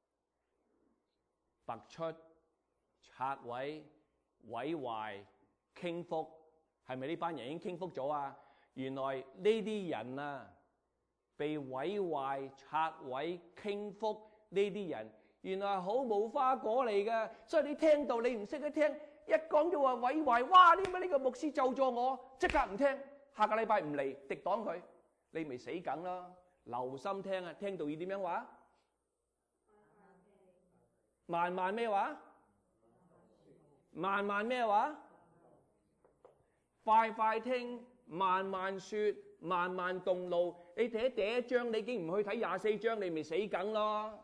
S1: 拔出、拆毀、毀壞、傾覆，係咪呢班人已經傾覆咗啊？原來呢啲人啊，被毀壞、拆毀、傾覆呢啲人，原來係好無花果嚟嘅。所以你聽到你唔識得聽，一講到話毀壞，哇！點解呢個牧師咒咗我？即刻唔聽，下個禮拜唔嚟，敵擋佢，你咪死梗啦！留心聽啊，聽到要點樣話？慢慢咩話？慢慢咩話？快快聽，慢慢說，慢慢動怒。你睇第一章，你已經唔去睇廿四章，你咪死梗咯。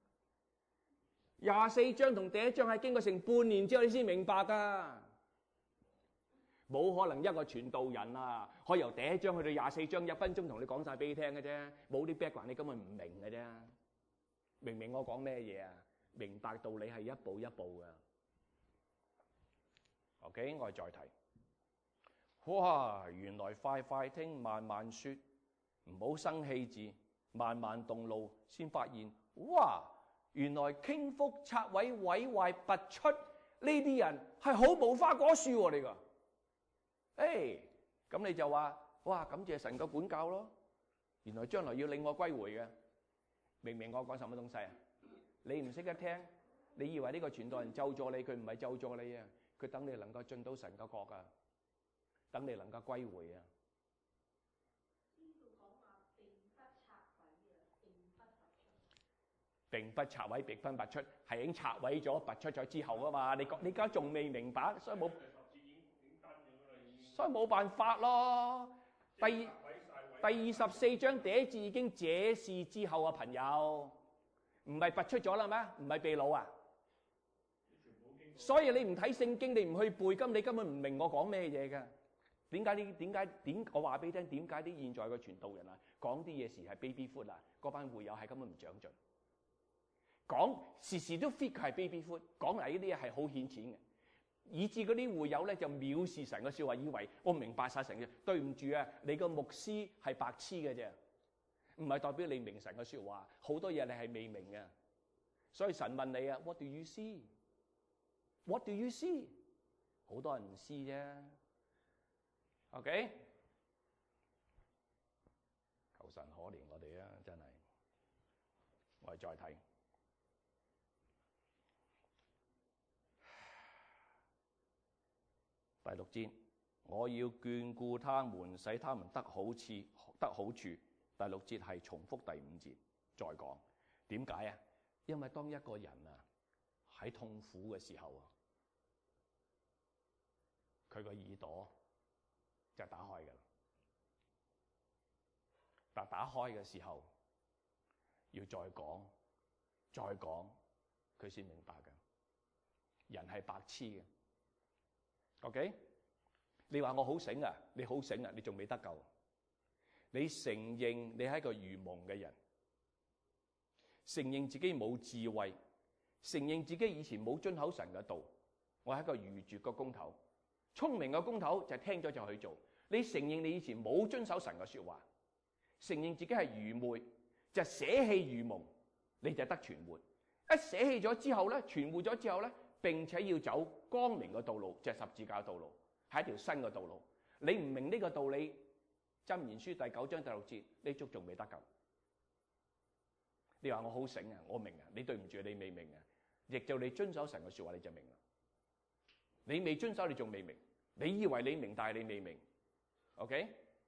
S1: 廿四章同第一章係經過成半年之後，你先明白噶。冇可能一個傳道人啊，可以由第一章去到廿四章，一分鐘同你講晒俾你聽嘅啫。冇啲 background，你根本唔明嘅啫。明唔明我講咩嘢啊？明白道理係一步一步嘅。OK， 我哋再睇。哇！原來快快聽，慢慢說，唔好生氣字，慢慢動怒，先發現哇！原來傾覆、拆毀、毀壞、拔出呢啲人係好無花果樹喎，你㗎。誒，咁你就話哇，感謝神嘅管教咯。原來將來要令我歸回嘅，明唔明我講什麼東西啊？你唔識得聽，你以為呢個傳道人咒咗你，佢唔係咒咗你啊，佢等你能夠進到神嘅國啊，等你能夠歸回啊。呢度講話並不拆毀啊，並不拔出。並不拆毀，並不拔出，係已經拆毀咗、拔出咗之後啊嘛。你講你而家仲未明白，所以冇，所以冇辦法咯。第第二十四章第一節已經這事之後啊，朋友。唔係拔出咗啦咩？唔係被擄啊！所以你唔睇聖經，你唔去背，咁你根本唔明我講咩嘢嘅。點解呢？點解點？我話俾你聽，點解啲現在嘅傳道人啊，講啲嘢時係 baby foot 啊？嗰班會友係根本唔長進，講時時都 fit 佢係 baby foot，講嚟呢啲嘢係好顯淺嘅，以致嗰啲會友咧就藐視神嘅笑話，以為我明白晒神嘅。對唔住啊，你個牧師係白痴嘅啫。唔係代表你明神嘅說話，好多嘢你係未明嘅，所以神問你啊 ，What do you see? What do you see? 好多人唔知啫。OK， 求神可憐我哋啊，真係。 我哋再睇第六節，我要眷顧他們，使他們得好處，得好處。第六節係重複第五節再講。點解啊？因為當一個人啊喺痛苦嘅時候啊，佢個耳朵就打開㗎啦。但打開嘅時候，要再講，再講，佢先明白㗎。人係白痴嘅 ，OK？ 你話我好醒啊，你好醒啊，你仲未得救。你承認你係一個愚蒙嘅人，承認自己冇智慧，承認自己以前冇遵守神嘅道。我係一個愚拙嘅工頭，聰明嘅工頭就係聽咗就去做。你承認你以前冇遵守神嘅說話，承認自己係愚昧，就捨棄愚蒙，你就得存活。一捨棄咗之後咧，存活咗之後咧，並且要走光明嘅道路，就係十字架道路，係一條新嘅道路。你唔明呢個道理，箴言書第九章第六節，呢足仲未得救。你話我好醒啊，我明啊，你對唔住，你未明啊。亦就你遵守神嘅說話，你就明啦。你未遵守，你仲未明。你以為你明，但係你未明。OK？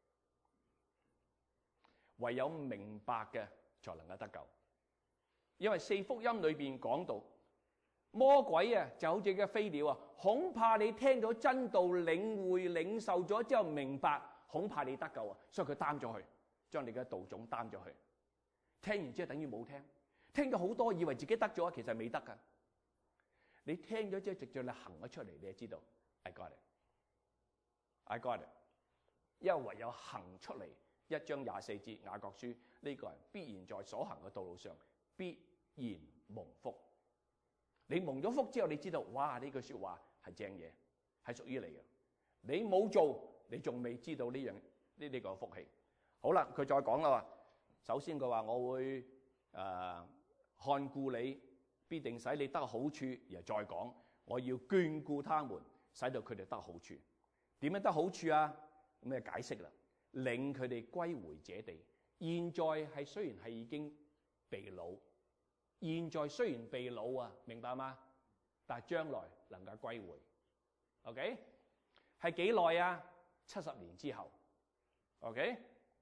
S1: 唯有明白嘅才能夠得救。因為四福音裏邊講到，魔鬼啊就好似個飛鳥啊，恐怕你聽到真道，領會領受咗之後明白，恐怕你得救啊，所以佢擔咗去，將你嘅道種擔咗去。聽完之後等於冇聽，聽咗好多以為自己得咗，其實未得噶。你聽咗之後直接你行咗出嚟，你就知道 I got it I got it。 因為唯有行出嚟，一章廿四節雅各書，呢個人必然在所行嘅道路上必然蒙福。你蒙咗福之後，你知道哇，呢句說話係正嘢，係屬於你嘅。你冇做，你仲未知道呢樣呢呢個福氣。好啦，佢再講啦。首先佢話我會誒、呃、看顧你，必定使你得好處。然後再講我要眷顧他們，使到佢哋得好處。點樣得好處啊？咁嘅解釋啦，令佢哋歸回這地。現在係雖然係已經被擄，現在雖然被擄啊，明白嗎？但係將來能夠歸回。OK？ 係幾耐啊？七十年之後。OK？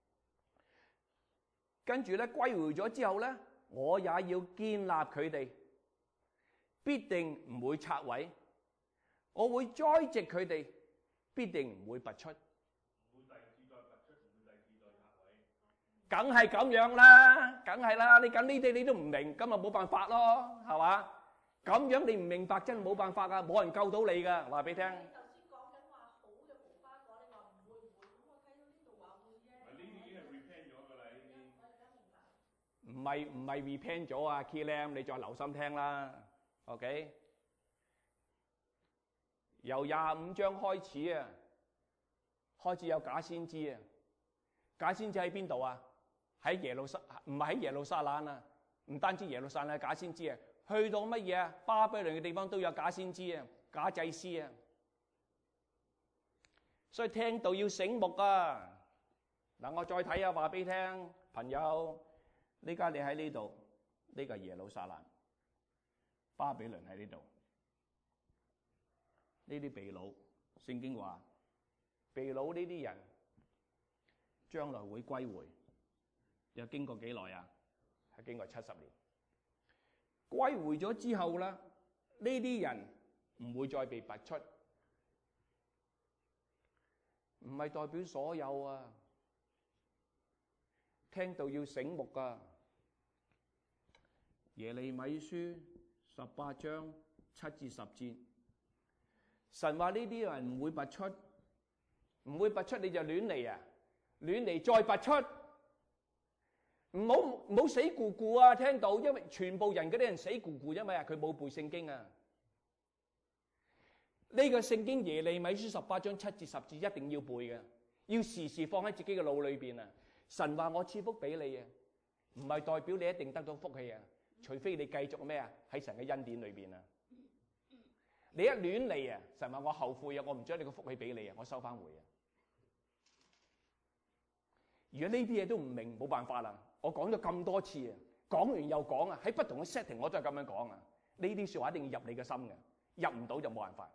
S1: 跟住咧歸回咗之後咧，我也要建立佢哋，必定唔會拆毀。我會栽植佢哋，必定唔會拔出。唔會第二次再拔出，唔會第二次再拆毀。梗係咁樣啦，梗係啦。你咁呢啲你都唔明，咁咪冇辦法咯，係嘛？咁樣你唔明白真係冇辦法噶，冇人救到你噶。話俾你聽。你頭先講緊話好嘅無花果，你話唔會唔會，咁我睇到呢度話會啫。呢啲已經係 repent 咗噶啦，呢啲。我而家明白。唔係唔係 repent 咗啊 ，Keylam， 你再留心聽啦。OK。由廿五章開始啊，開始有假先知啊。假先知喺邊度啊？喺耶路撒，唔係喺耶路撒冷啊。唔單止耶路撒冷假先知啊，去到乜嘢啊？巴比倫嘅地方都有假先知啊，假祭司啊。所以聽道要醒目啊！嗱，我再睇下話俾你聽，朋友，呢家你喺呢度，呢個係耶路撒冷，巴比倫喺呢度。呢啲被擄，聖經話被擄呢啲人將來會歸回，又經過幾耐啊？係經過七十年。歸回咗之後咧，呢啲人唔會再被拔出，唔係代表所有啊。聽到要醒目啊！耶利米書十八章七至十節。神話呢啲人唔會拔出，唔會拔出你就亂嚟啊！亂嚟再拔出，唔好唔好死咕咕啊！聽到，因為全部人嗰啲人死咕咕，因為佢冇背聖經啊。呢個聖經耶利米書十八章七至十節一定要背嘅，要時時放喺自己嘅腦裏邊啊！神話我賜福俾你啊，唔係代表你一定得到福氣啊，除非你繼續咩啊？喺神嘅恩典裏邊啊！你一亂嚟啊！神話我後悔啊！我唔將你個福氣俾你啊！我收翻回啊！如果呢啲嘢都唔明，冇辦法啦。我講咗咁多次啊，
S2: 講完又講啊，喺不同嘅 setting 我都係咁樣講啊。呢啲説話一定要入你嘅心嘅，入唔到就冇辦法。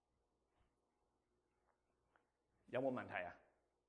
S2: 有冇問題啊？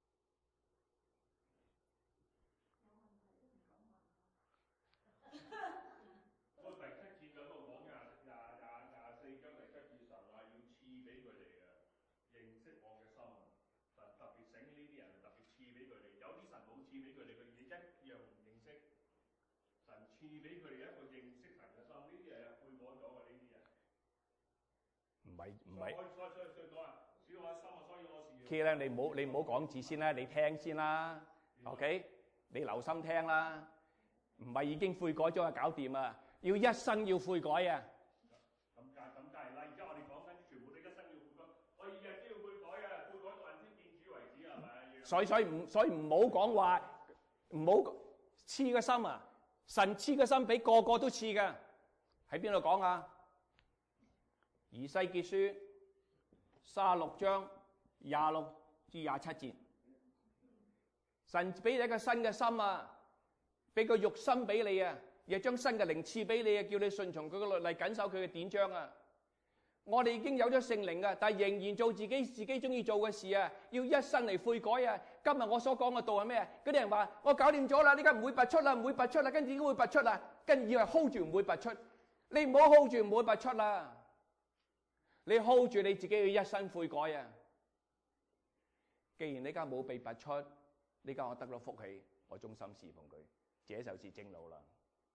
S3: 我第七節嗰度講廿廿廿廿四章第七節神話要賜俾佢哋嘅認識我嘅心，神特別醒呢啲人，特別賜俾佢哋。有啲神冇賜俾佢哋，佢亦一樣唔認識。神賜俾佢哋一個認識神嘅心，呢啲人係悔改咗嘅呢啲人。
S2: 唔係唔係。
S3: 所以所以所以所以講啊，小我心啊，所以我是。
S2: K 咧，你唔好你唔好講字先啦，你聽先啦。OK， 你留心聽啦。唔係已經悔改咗就搞掂啊！要一生要悔改啊！
S3: 咁梗咁梗係啦，而家我哋講緊全部都一生要悔改，我二日都要悔改啊！悔改到人先見主為止係咪？
S2: 所以所以唔所以唔好講話，唔好黐個心啊！神黐個心俾個個都黐㗎，喺邊度講啊？以西結書三十六章廿六至廿七節，神俾你一個新嘅心啊！俾個肉心俾你啊，亦將新嘅靈賜俾你啊，叫你順從佢嘅律例，謹守佢嘅典章啊！我哋已經有咗聖靈啊，但係仍然做自己自己中意做嘅事啊，要一生嚟悔改啊！今日我所講嘅道係咩啊？嗰啲人話我搞掂咗啦，呢家唔會拔出啦，唔會拔出啦，跟住點解會拔出啦？跟住以為 hold 住唔會拔出，你唔好 hold 住唔會拔出啦，你 hold 住你自己要一生悔改啊！既然呢家冇被拔出，呢家我得咗福氣，我忠心侍奉佢。這就是正路啦。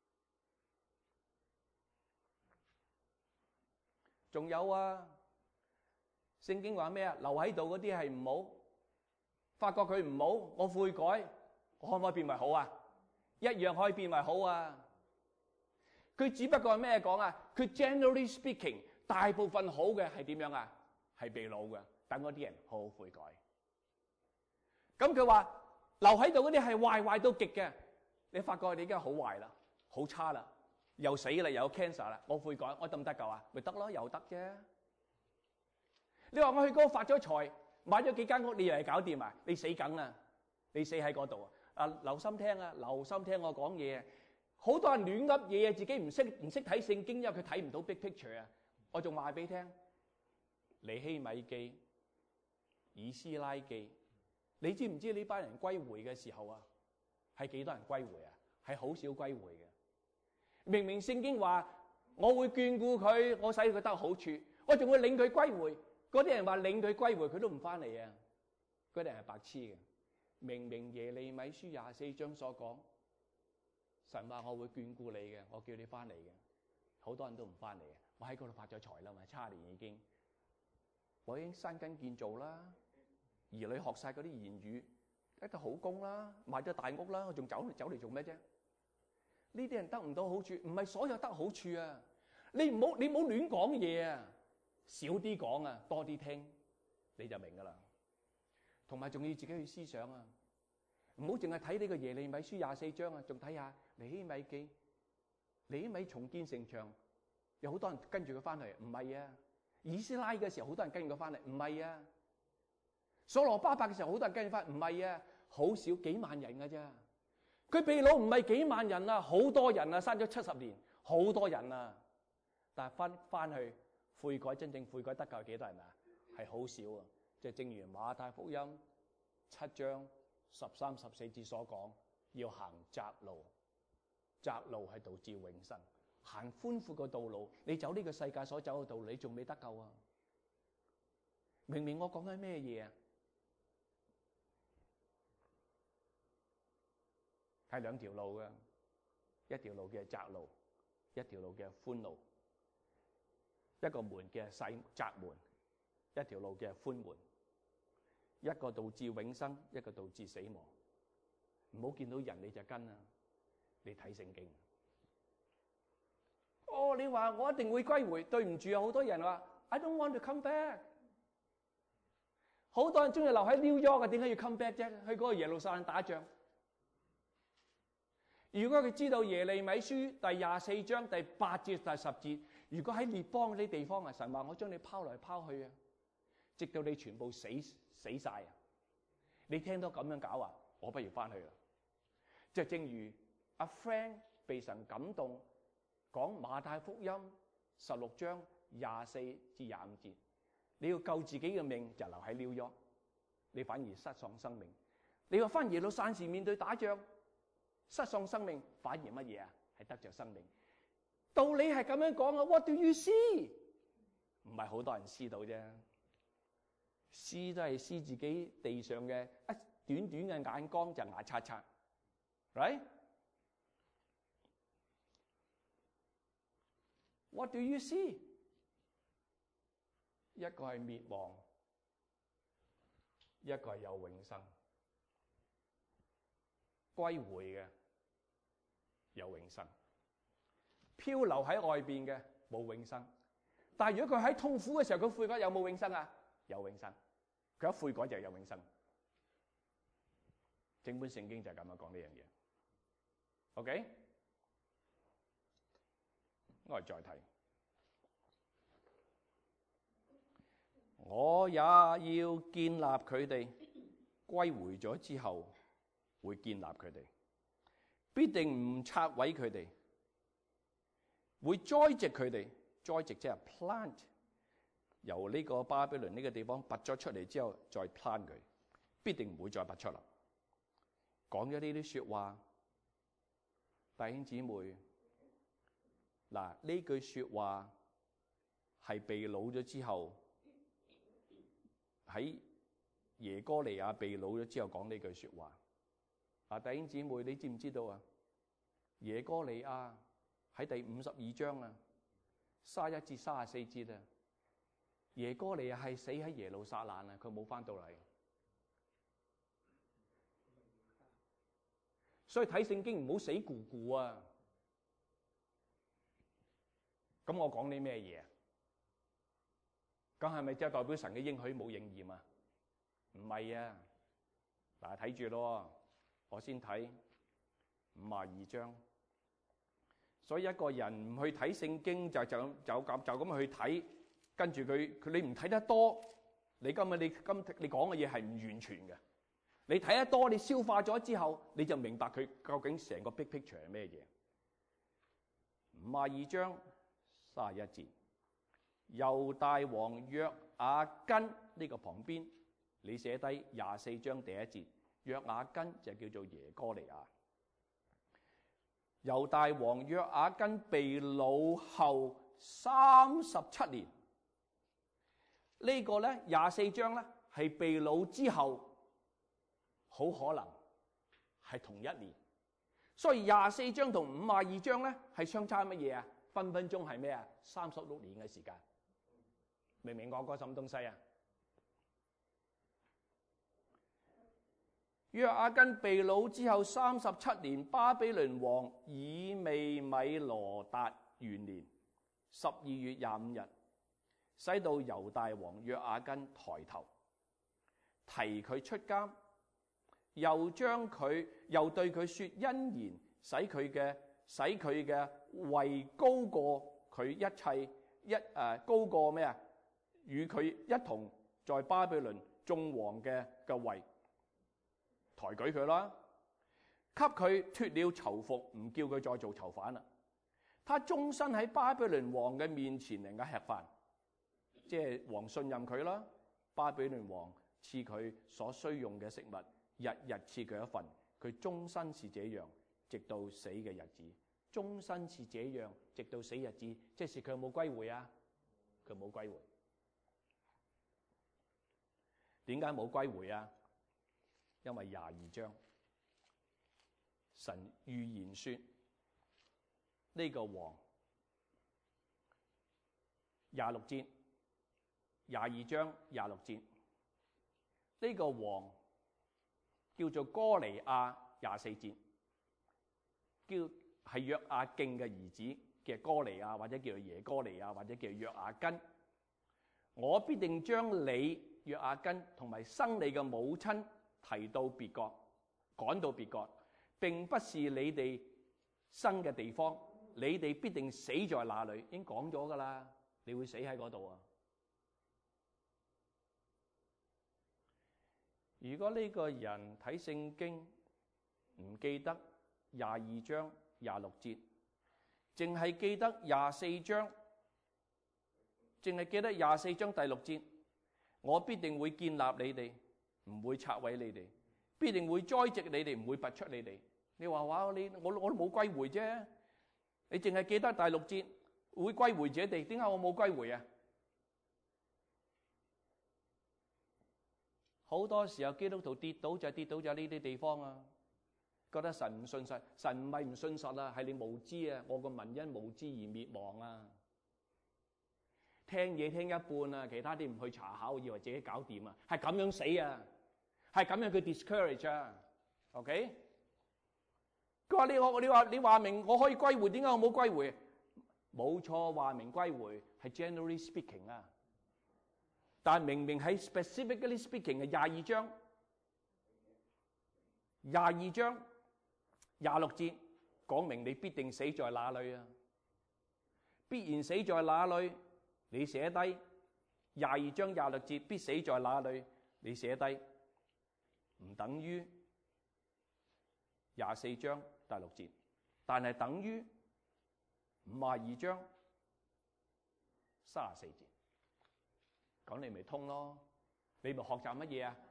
S2: 仲有啊，聖經話咩啊？留喺度嗰啲係唔好，發覺佢唔好，我悔改，我可唔可以變為好啊？一樣可以變為好啊。佢只不過係咩講啊？佢 generally speaking， 大部分好嘅係點樣啊？係被擄嘅，等嗰啲人好好悔改。咁佢話留喺度嗰啲係壞壞到極嘅。你發覺你而家好壞啦，好差啦，又死啦，又有 cancer 啦，我悔改，我得唔得救啊？咪得咯，又得啫。你話我去嗰度發咗財，買咗幾間屋，你以為搞掂啊？你死梗啊！你死喺嗰度啊！啊，留心聽啊，留心聽我講嘢啊！好多人亂噏嘢啊，自己唔識唔識睇聖經，因為佢睇唔到 big picture 啊！我仲話俾你聽，尼希米記、以斯拉記，你知唔知呢班人歸回嘅時候啊？係幾多人歸回啊？係好少歸回嘅。明明聖經話我會眷顧佢，我使佢得好處，我仲會領佢歸回。嗰啲人話領佢歸回，佢都唔翻嚟啊！嗰啲人係白痴嘅。明明耶利米書廿四章所講，神話我會眷顧你嘅，我叫你翻嚟嘅，好多人都唔翻嚟嘅。我喺嗰度發咗財啦嘛，差年已經，我已經生根建造啦，兒女學晒嗰啲言語。一個好工啦，買咗大屋啦，我仲走走嚟做咩啫？呢啲人得唔到好處，唔係所有得好處啊！你唔好你唔好亂講嘢啊，少啲講啊，多啲聽，你就明噶啦。同埋仲要自己去思想啊，唔好淨係睇呢個耶利米書廿四章啊，仲睇下尼希米記，尼希米重建城牆，有好多人跟住佢翻去，唔係啊！以斯拉嘅時候，好多人跟住佢翻嚟，唔係啊！所羅巴伯嘅時候，好多人跟住翻，唔係啊，好少幾萬人㗎咋。佢被擄唔係幾萬人啊，好多人啊，生咗七十年，好多人啊。但係翻翻去悔改，真正悔改得救係幾多人啊？係好少啊。即係正如馬太福音七章十三十四節所講，要行窄路，窄路係導致永生。行寬闊嘅道路，你走呢個世界所走嘅道路，你仲未得救啊？明明我講緊咩嘢啊？係兩條路嘅，一條路嘅窄路，一條路嘅寬路。一個門嘅細窄門，一條路嘅寬門。一個導致永生，一個導致死亡。唔好見到人你就跟啊！你睇聖經。哦，你話我一定會歸回，對唔住啊！好多人話 I don't want to come back。好多人中意留喺 New York 嘅，點解要 come back 啫？去嗰個耶路撒冷打仗。如果佢知道耶利米書第廿四章第八節第十節，如果喺列邦嗰啲地方啊，神話我將你拋來拋去啊，直到你全部死死晒啊！你聽到咁樣搞啊，我不如翻去啦。就正如阿 Frank 被神感動，講馬太福音十六章廿四至廿五節，你要救自己嘅命就留喺紐約，你反而失喪生命。你話翻耶路撒冷面對打仗，失喪生命，反而乜嘢啊？係得着生命。道理係咁樣講啊 ，What do you see？ 唔係好多人知道啫，知都係知自己地上嘅一短短嘅眼光就牙刷刷 ，right？What do you see？ 一個係滅亡，一個係有永生，歸回嘅有永生，漂流喺外邊嘅冇永生。但係如果佢喺痛苦嘅時候，佢悔改有冇永生啊？有永生。佢一悔改就有永生。整本聖經就係咁樣講呢樣嘢。OK， 我哋再睇。我也要建立佢哋，歸回咗之後會建立佢哋，必定唔拆毀佢哋，會栽植佢哋。栽植即係 plant， 由呢個巴比倫呢個地方拔咗出嚟之後再 plant 佢，必定唔會再拔出啦。講咗呢啲說話，弟兄姊妹，嗱，呢句說話係被擄咗之後，喺耶哥尼亞被擄咗之後講呢句說話。啊，弟兄姊妹，你知唔知道啊？耶哥尼亞喺第五十二章啊，三十一至三十四節啊，耶哥尼亞係死喺耶路撒冷啊，佢冇翻到嚟。所以睇聖經唔好死咕咕啊！咁我講啲咩嘢啊？咁係咪即係代表神嘅應許冇應驗啊？唔係啊！嗱，睇住咯，我先睇五十二章。所以一個人唔去睇聖經，就就就咁就咁去睇，跟住佢佢你唔睇得多，你今日你今你講嘅嘢係唔完全嘅。你睇得多，你消化咗之後，你就明白佢究竟成個 big picture 係咩嘢。五十二章三十一節，猶大王約雅斤呢個旁邊，你寫低廿四章第一節，約雅斤就叫做耶哥尼亞。猶大王約雅斤被擄後三十七年，呢個咧廿四章咧係被擄之後。好可能係同一年，所以廿四章同五十二章咧係相差乜嘢啊？分分鐘係咩啊？三十六年嘅時間，明唔明我講什麼東西啊？約雅斤被擄之後三十七年，巴比倫王以未米羅達元年十二月廿五日，使到猶大王約雅斤抬頭，提佢出監。又將佢，又對佢說恩言，使佢嘅，使佢嘅位高過佢一切一誒、呃、高過咩啊？與佢一同在巴比倫眾王嘅嘅位，抬舉佢啦，給佢脫了囚服，唔叫佢再做囚犯啦。他終身喺巴比倫王嘅面前能夠吃飯，即係王信任佢啦。巴比倫王賜佢所需用嘅食物。日日賜佢一份，佢終身是這樣，直到死嘅日子。終身是這樣，直到死日子，即是佢有冇歸回啊？佢冇歸回。點解冇歸回啊？因為廿二章，神預言說呢、這個王廿六節，廿二章廿六節，呢、這個王。叫做哥尼亞，廿四節，叫係約雅敬嘅兒子嘅哥尼亞，或者叫做耶哥尼亞，或者叫做約雅斤。我必定將你約雅斤同埋生你嘅母親提到別國，趕到別國，並不是你哋生嘅地方，你哋必定死在那裏。已經講咗噶啦，你會死喺嗰度啊！如果呢個人睇聖經唔記得廿二章廿六節，淨係記得廿四章，淨係記得廿四章第六節，我必定會建立你哋，唔會拆毀你哋，必定會栽植你哋，唔會拔出你哋。你話哇，你我我都冇歸回啫，你淨係記得第六節會歸回這地，點解我冇歸回啊？好多時候基督徒跌倒就係跌倒咗呢啲地方啊，覺得神唔信實，神唔係唔信實啊，係你無知啊，我個民因無知而滅亡啊。聽嘢聽一半啊，其他啲唔去查考，以為自己搞掂啊，係咁樣死啊，係咁樣佢 discourage 啊。OK， 佢話你我你話你話明我可以歸回，點解我冇歸回？冇錯，話明歸回係 generally speaking 啊，但明明喺 specifically speaking 係廿二章，廿二章廿六節講明你必定死在哪裏啊，必然死在哪裏？你寫低廿二章廿六節必死在哪裏？你寫低，唔等於廿四章第六節，但係等於五十二章三十四節。咁你咪通咯，你咪學習乜嘢啊？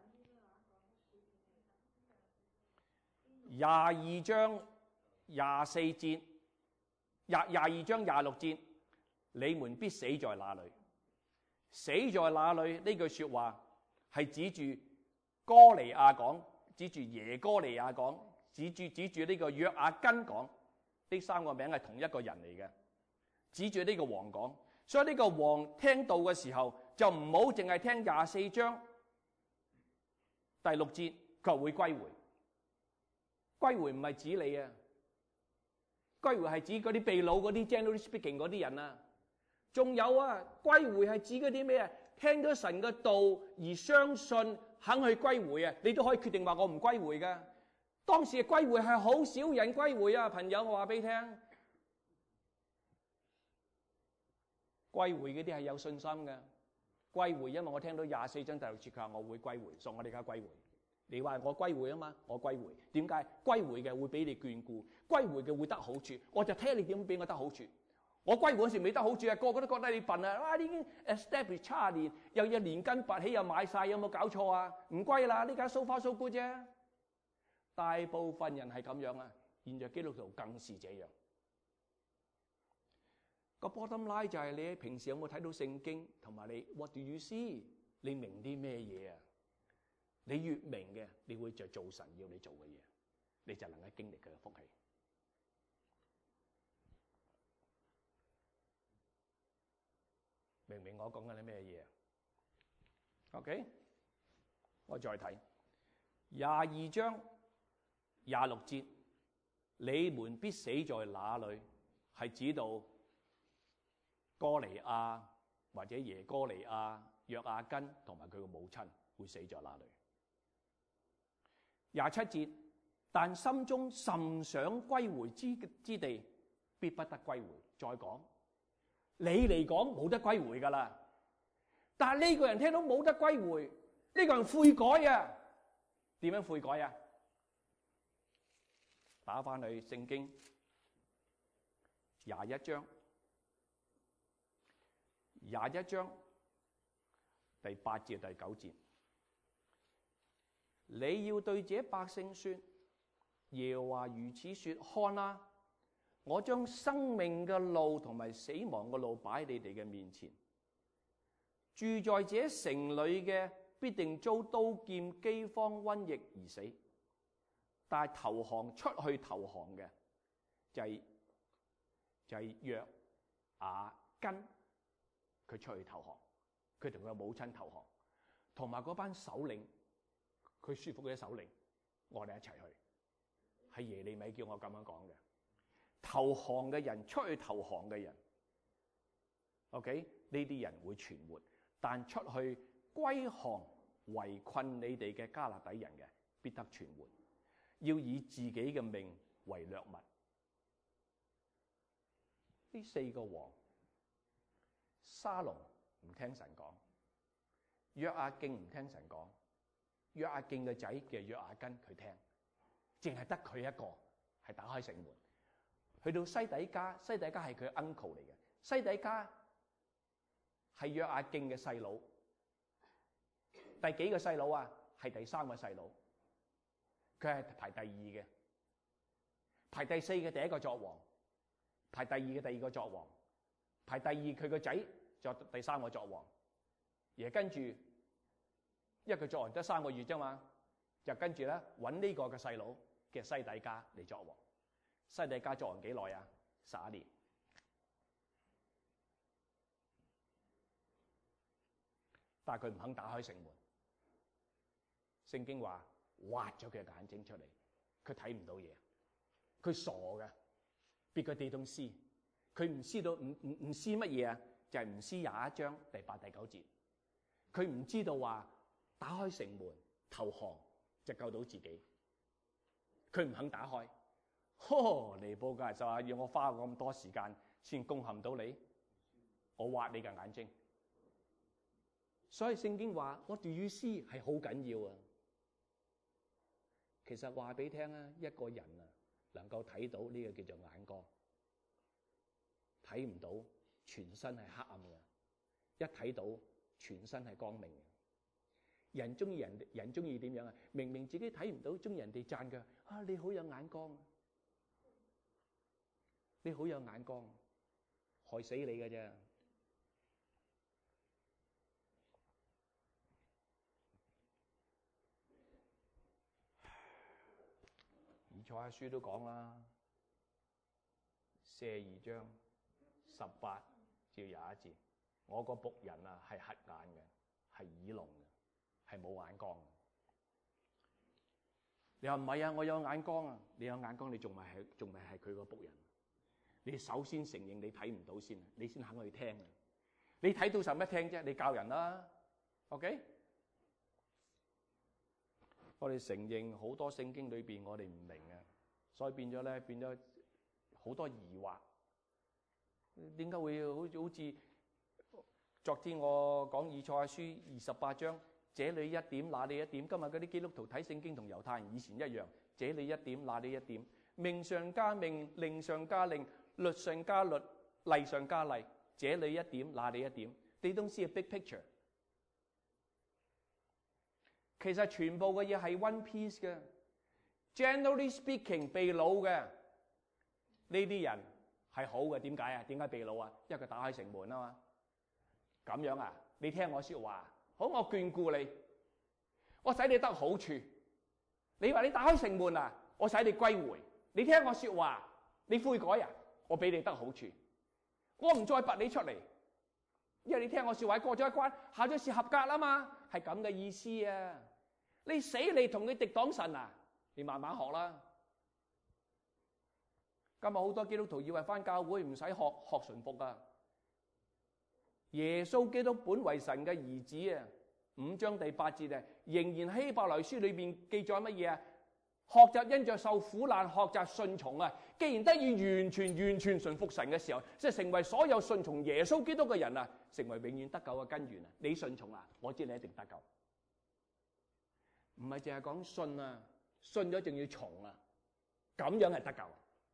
S2: 廿二章廿四節，廿廿二章廿六節。你們必死在哪裏？死在哪裏？呢句說話係指住哥尼亞講，指住耶哥尼亞講，指住指住呢個約雅斤講，呢三個名係同一個人嚟嘅，指住呢個王講。所以呢個王聽到嘅時候，就唔好淨係聽廿四章第六節，佢會歸回。歸回唔係指你啊，歸回係指嗰啲被擄嗰啲 generally speaking 嗰啲人啊。仲有啊，歸回係指嗰啲咩啊？聽咗神嘅道而相信，肯去歸回啊！你都可以決定話我唔歸回噶。當時嘅歸回係好少人歸回啊，朋友，我話俾你聽，歸回嗰啲係有信心嘅。歸回，因為我聽到廿四章第六節佢話我會歸回，所以我哋而家歸回。你話我歸回啊嘛，我歸回。點解？歸回嘅會俾你眷顧，歸回嘅會得好處。我就睇下你點俾我得好處。我歸回嗰時未得好處啊，個個都覺得你笨啊！哇，你已經 establish 差年，又要連根拔起，又買晒，有冇搞錯啊？唔歸啦，呢家 so far so good 啫。大部分人係咁樣啊，現在基督徒更是這樣。個 bottom line 就係你平時有冇睇到聖經，同埋你 what do you see？你明啲咩嘢啊？你越明嘅，你會就做神要你做嘅嘢，你就能夠經歷佢嘅福氣。明唔明我講緊啲咩嘢 ？OK， 我再睇廿二章廿六節，你們必死在哪裏？係指到哥尼亞或者耶哥尼亞、約雅斤同埋佢個母親會死在哪裏？廿七節，但心中甚想歸回之之地，必不得歸回。再講。你嚟講冇得歸回噶啦，但係呢個人聽到冇得歸回，呢個人悔改啊，點樣悔改啊？打翻去聖經廿一章，廿一章第八節第九節，你要對這百姓說，耶和華如此說：看啊！我將生命嘅路同埋死亡嘅路擺喺你哋嘅面前，住在這城裏嘅必定遭刀劍、饑荒、瘟疫而死，但係投降出去投降嘅就係、是、就係、是、約雅斤，佢出去投降，佢同佢母親投降，同埋嗰班首領，佢舒服嘅首領，我哋一齊去，係耶利米叫我咁樣講嘅。投降嘅人，出去投降嘅人 ，OK， 呢啲人會存活，但出去歸降圍困你哋嘅加勒底人嘅，必得存活。要以自己嘅命為掠物。呢四個王，沙龍唔聽神講，約雅敬唔聽神講，約雅敬嘅仔嘅約雅斤佢聽，淨係得佢一個係打開城門。 去到西底家，西底家係佢 uncle 嚟嘅。西底家係約阿敬嘅細佬，第幾個細佬啊？係第三個細佬，佢係排第二嘅，排第四嘅第一個作王，排第二嘅第二個作王，排第二佢個仔就第三個作王，而跟住因為佢作王得三個月啫嘛，就跟住咧揾呢個嘅細佬嘅西底家嚟作王。西底家作王幾耐啊？十一年。但係佢唔肯打開城門。聖經話挖咗佢嘅眼睛出嚟，佢睇唔到嘢，佢傻嘅。別個地動詩，佢唔知道唔唔唔知乜嘢啊？就係唔知廿一章第八第九節，佢唔知道話打開城門投降就救到自己，佢唔肯打開。呵，尼布甲尼撒就話要我花咁多時間先攻陷到你，我挖你嘅眼睛。所以聖經話What do you see係好緊要啊。其實話俾你聽啊，一個人啊能夠睇到呢個叫做眼光，睇唔到全身係黑暗嘅，一睇到全身係光明嘅。人中意人，人中意點樣啊？明明自己睇唔到，中意人哋讚佢啊，你好有眼光，你好有眼光，害死你嘅啫。以賽亞書都講啦，四二章十八至廿一節，我個僕人啊係瞎眼嘅，係耳聾嘅，係冇眼光嘅。你話唔係啊？我有眼光啊！你有眼光，你仲咪係仲咪係佢個僕人？你首先承認你睇唔到先，你先肯去聽啊！你睇到使乜聽啫？你教人啦 ，OK？我哋承認好多聖經裏邊我哋唔明啊，所以變咗咧，變咗好多疑惑。點解會好似好似昨天我講以賽亞書二十八章，這裏一點，那裏一點。今日嗰啲基督徒睇聖經同猶太人以前一樣，這裏一點，那裏一點，命上加命，令上加令，律上加律，例上加例。這裏一點，那裏一點。They don't see a big picture。其實全部嘅嘢係 one piece 嘅。Generally speaking， 被擄嘅呢啲人係好嘅。點解啊？點解被擄啊？因為佢打開城門啊嘛。咁樣啊？你聽我說話，好，我眷顧你，我使你得好處。你話你打開城門啊，我使你歸回。你聽我說話，你悔改啊，我俾你得好處。我唔再拔你出嚟，因為你聽我說話，過咗一關，考咗試合格啦嘛，係咁嘅意思啊。你死你同佢敵擋神啊？你慢慢學啦。今日好多基督徒以為返教會唔使學學順服啊。耶穌基督本為神嘅兒子啊，五章第八節啊，仍然希伯來書裏邊記載乜嘢啊？學習因着受苦難，學習順從啊。既然得以完全完全順服神嘅時候，即係成為所有順從耶穌基督嘅人啊，成為永遠得救嘅根源啊。你順從啊，我知你一定得救。唔係淨係講信啊，信咗仲要從啊，咁樣係得救。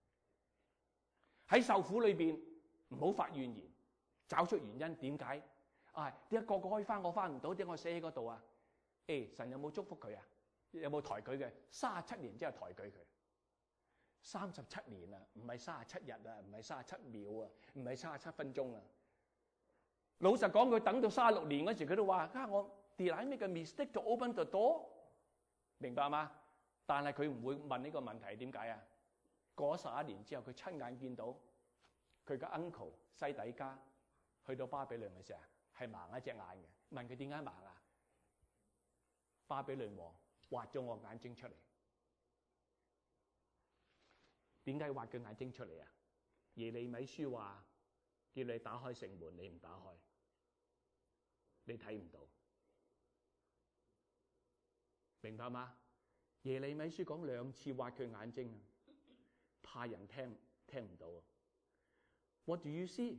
S2: 喺受苦裏邊唔好發怨言，找出原因，點解啊？點解個個可以翻，我翻唔到？點解我死喺嗰度啊？誒，神有冇祝福佢啊？有冇抬舉嘅？三十七年之後抬舉佢，三十七年啊，唔係三十七日啊，唔係三十七秒啊，唔係三十七分鐘啊。老實講，佢等到三十六年嗰時，佢都話：啊，我 did I make a mistake to open the door？明白嗎？但係佢唔會問呢個問題，點解啊？過咗十一年之後，佢親眼見到佢嘅 uncle 西底家去到巴比倫嘅時候，係盲一隻眼嘅。問佢點解盲啊？巴比倫王挖咗我眼睛出嚟。點解挖佢眼睛出嚟啊？耶利米書話叫你打開城門，你唔打開，你睇唔到。明白嗎？耶利米書講兩次挖佢眼睛啊，怕人聽聽唔到啊。What do you see？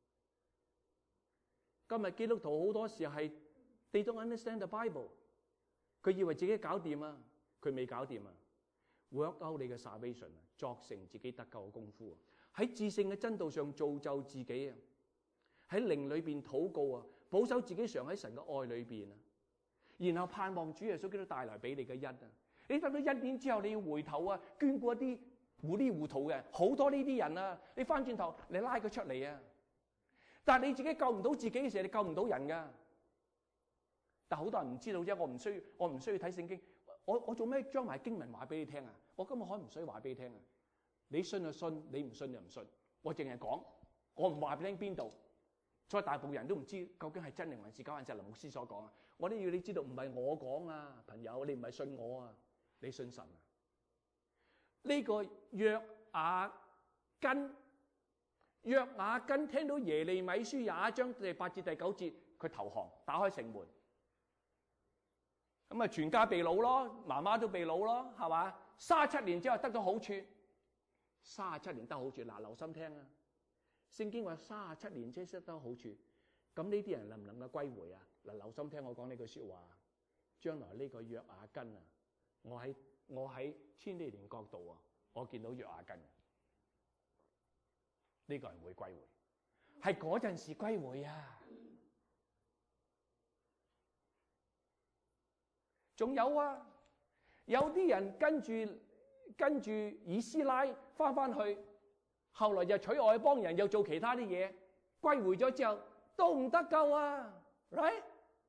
S2: 今日基督徒好多時係 they don't understand the Bible， 佢以為自己搞掂啊，佢未搞掂啊。Work out 你嘅 salvation 啊，作成自己得救嘅功夫啊。 喺至聖嘅真道上造就自己啊，喺靈裏邊禱告啊，保守自己常喺神嘅愛裏邊啊，然後盼望主耶穌基督帶來俾你嘅恩啊。你得到恩典之後，你要回頭啊，眷顧一啲糊裡糊塗嘅，好多呢啲人啊，你翻轉頭你拉佢出嚟啊。但係你自己救唔到自己嘅時候，你救唔到人噶。但好多人唔知道啫，我唔需要，我唔需要睇聖經，我我做咩將埋經文話俾你聽啊？我根本可唔需要話俾你聽啊！你信就信，你唔信就唔信。我淨係講，我唔話俾你聽邊度。所以大部分人都唔知究竟係真定還是假，還是林牧師所講啊！我都要你知道，唔係我講啊，朋友，你唔係信我啊，你信神啊！呢個約雅斤，約雅斤聽到耶利米書廿一章第八節第九節，佢投降，打開城門。咁啊，全家被擄咯，媽媽都被擄咯，係嘛？三十七年之後得到好處，三十七年得好處，嗱，留心聽啊！聖經話三十七年即係得到好處，咁呢啲人能唔能夠歸回啊？嗱，留心聽我講呢句說話，將來呢個約雅斤啊，我喺我喺千禧年國度啊，我見到約雅斤，呢個人會歸回，係嗰陣時歸回啊！仲有啊，有啲人跟住跟住以斯拉翻翻去，後來又娶外邦人，又做其他啲嘢，歸回咗之後都唔得救啊 ，right？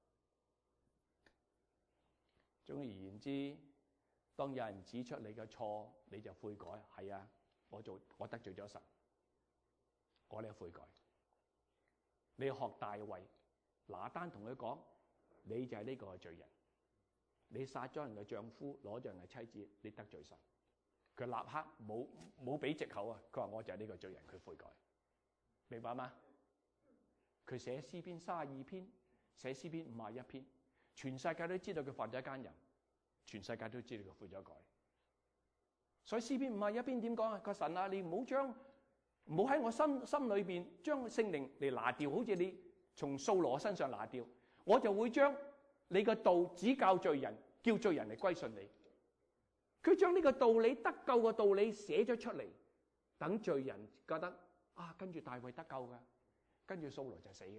S2: 總而言之，當有人指出你嘅錯，你就悔改。係啊，我做我得罪咗神，我呢悔改。你學大衛，拿單同佢講，你就係呢個罪人。你殺咗人嘅丈夫，攞咗人嘅妻子，你得罪神。佢立刻冇冇俾藉口啊！佢話我就係呢個罪人，佢悔改，明白嗎？佢寫詩篇三十二篇，寫詩篇五十一篇，全世界都知道佢犯咗一奸淫，全世界都知道佢悔咗改。所以詩篇五十一篇點講啊？個神啊，你唔好將唔好喺我心心裏邊將聖靈嚟拿掉，好似你從掃羅身上拿掉，我就會將你個道指教罪人，叫罪人嚟歸順你。佢將呢個道理得救嘅道理寫咗出嚟，等罪人覺得啊，跟住大衛得救噶，跟住掃羅就死嘅。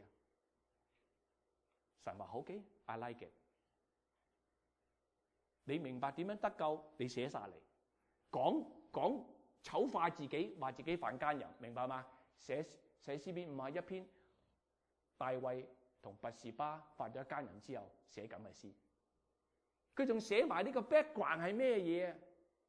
S2: 神話好嘅 ，I like it。你明白點樣得救？你寫晒嚟，講講醜化自己，話自己犯奸淫，明白嗎？寫寫詩篇五十一篇，大衛同拔示巴犯咗奸淫之後寫咁嘅詩，佢仲寫埋呢個 background 係咩嘢啊？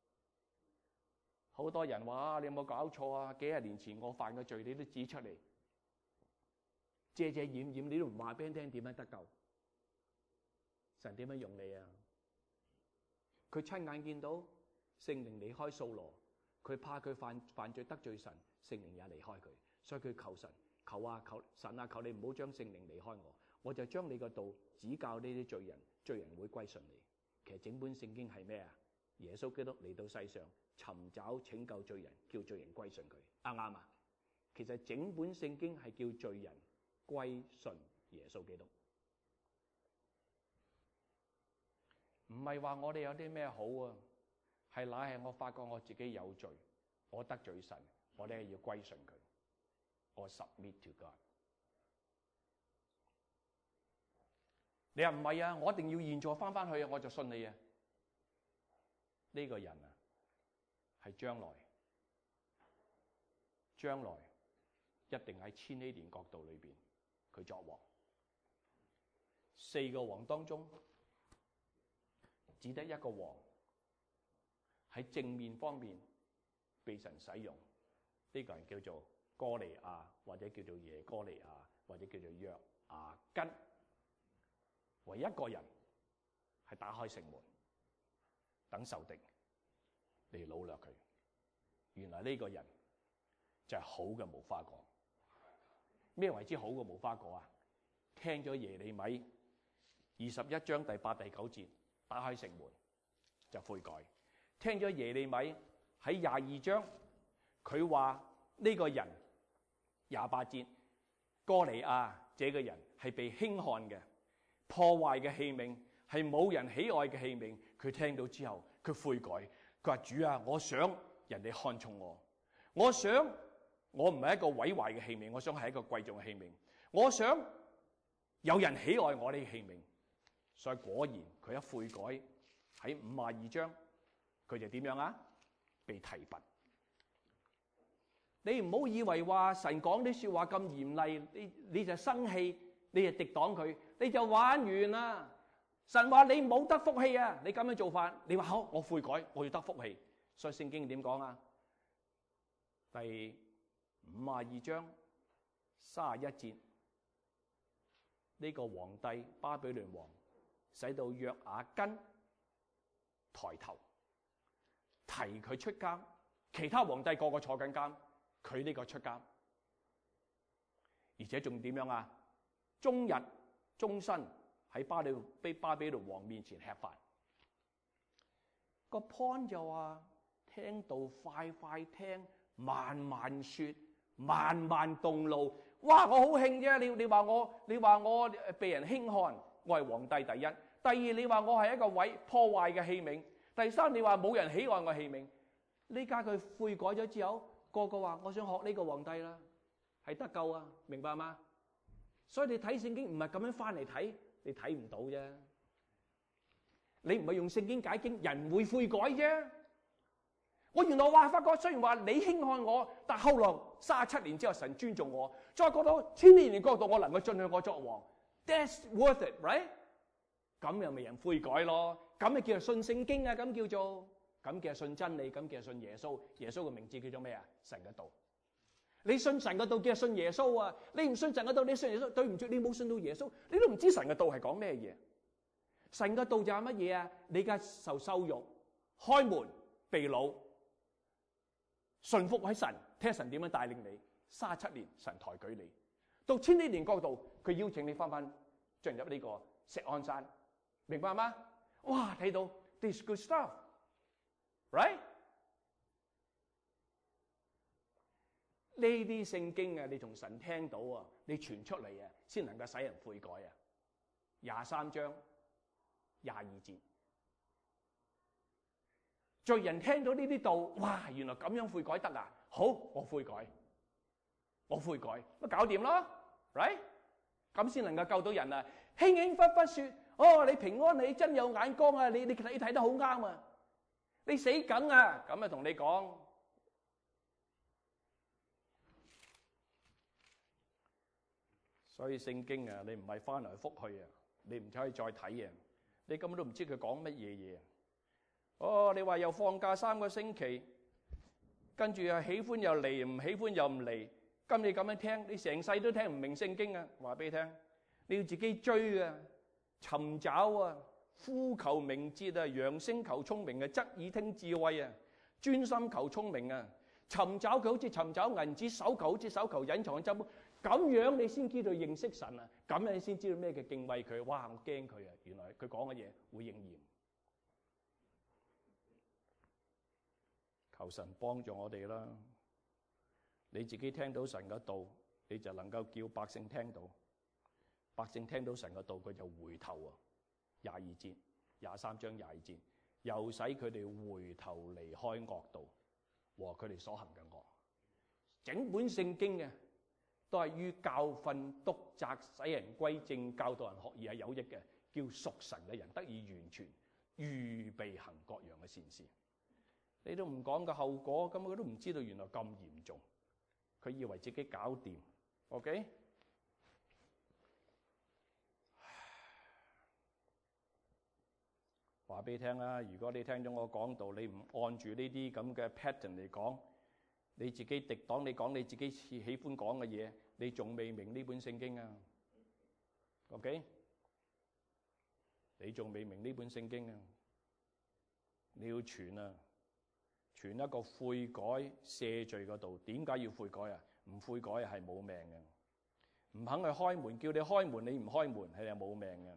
S2: 好多人話你有冇搞錯啊？幾廿年前我犯嘅罪你都指出嚟，遮遮掩掩你都唔話俾人聽點樣得救？神點樣用你啊？佢親眼見到聖靈離開掃羅，佢怕佢犯犯罪得罪神，聖靈也離開佢，所以佢求神。求啊求神啊，求你唔好將聖靈離開我，我就將你個道指教呢啲罪人，罪人會歸順你。其實整本聖經係咩啊？耶穌基督嚟到世上尋找拯救罪人，叫罪人歸順佢，啱唔啱啊？其實整本聖經係叫罪人歸順耶穌基督，唔係話我哋有啲咩好啊，係乃係我發覺我自己有罪，我得罪神，我哋係要歸順佢。我 submit to God。你話唔係啊？我一定要現在翻翻去啊！我就信你啊！呢個人啊，係將來，將來一定喺千禧年國度裏邊，佢作王。四個王當中，只得一個王喺正面方面被神使用。呢個人叫做哥尼亞，或者叫做耶哥尼亞，或者叫做約雅斤，唯一一個人係打開城門，等仇敵嚟擄掠佢。原來呢個人就係好嘅無花果。咩為之好嘅無花果啊？聽咗耶利米二十一章第八、第九節，打開城門就悔改。聽咗耶利米喺廿二章，佢話呢個人。廿八節，哥尼亞這個人係被輕看嘅，破壞嘅器皿，係冇人喜愛嘅器皿。佢聽到之後，佢悔改，佢話主啊，我想人哋看重我，我想我唔係一個毀壞嘅器皿，我想係一個貴重嘅器皿。我想有人喜愛我呢個器皿。所以果然佢一悔改喺五十二章，佢就點樣啊？被提拔。你唔好以為話神講啲說話咁嚴厲，你你就生氣，你就敵擋佢，你就玩完啦。神話你冇得福氣啊！你咁樣做法，你話好，我悔改，我要得福氣。所以聖經點講啊？第五十二章三十一節，呢個皇帝巴比倫王使到約雅斤抬頭提佢出監，其他皇帝個個坐緊監，佢呢個出監，而且仲點樣啊？終日終身喺巴比倫巴比倫王面前吃飯。個 point 就話聽到快快聽，慢慢說，慢慢動怒。哇！我好興啫，你你話我你話我被人輕看，我係皇帝第一。第二，你話我係一個毀破壞嘅器皿。第三，你話冇人喜愛我器皿。呢家佢悔改咗之後，個個話我想學呢個皇帝啦，係得救啊，明白嗎？所以你睇聖經唔係咁樣翻嚟睇，你睇唔到啫。你唔係用聖經解經，人會悔改啫。我原來話發覺，雖然話你輕看我，但後來三十七年之後，神尊重我，再過到千年年國度，我能夠進去我作王 ，That's worth it, right？咁又咪人悔改咯？咁咪叫做信聖經啊？咁叫做咁叫做信真理，咁叫做信耶穌。耶穌嘅名字叫做咩啊？神嘅道。你信神嘅道叫做信耶穌啊！你唔信神嘅道，你信耶穌，對唔住，你冇信到耶穌，你都唔知神嘅道係講咩嘢。神嘅道就係乜嘢啊？你而家受羞辱、開門、被擄、順服喺神，聽神點樣帶領你。三十七年，神抬舉你，到千禧年國度，佢邀請你翻翻進入呢個錫安山。明白嗎？哇！睇到 this good stuff，right？ 呢啲聖經啊，你從神聽到啊，你傳出嚟啊，先能夠使人悔改啊。廿三章廿二節，罪人聽到呢啲道，哇！原來咁樣悔改得啊！好，我悔改，我悔改，咪搞掂咯 ，right？ 咁先能夠救到人啊！輕輕忽忽說。哦，你平安，你真有眼光啊！你你睇睇得好啱啊！你死梗啊！咁啊，同你講，所以聖經啊，你唔係翻來覆去啊，你唔可以再睇啊！你根本都唔知佢講乜嘢嘢。哦，你話又放假三個星期，跟住又喜歡又嚟，唔喜歡又唔嚟，咁你咁樣聽，你成世都聽唔明聖經啊！話俾你聽，你要自己追啊！尋找啊，呼求明哲啊，揚聲求聰明啊，側耳聽智慧啊，專心求聰明啊，尋找佢好似尋找銀子，搜求好似搜求隱藏嘅珍寶，咁樣你先知道認識神啊，咁樣你先知道咩叫敬畏佢。哇，我驚佢啊！原來佢講嘅嘢會應驗。求神幫助我哋啦！你自己聽到神嘅道，你就能夠叫百姓聽到。百姓聽到神嘅道，佢就回頭啊！廿二節，廿三章廿二節，又使佢哋回頭離開惡道和佢哋所行嘅惡。整本聖經嘅都係於教訓、督責、使人歸正、教導人學義係有益嘅，叫屬神嘅人得以完全，預備行各樣嘅善事。你都唔講個後果，咁佢都唔知道原來咁嚴重。佢以為自己搞掂 ，OK？話俾你聽啦，如果你聽咗我講道，你唔按住呢啲咁嘅 pattern 嚟講，你自己敵擋你講你自己喜歡講嘅嘢，你仲未明呢本聖經啊 ？OK？ 你仲未明呢本聖經啊？你要傳啊，傳一個悔改赦罪嗰度。點解要悔改啊？唔悔改係冇命嘅，唔肯去開門，叫你開門你唔開門係冇命嘅。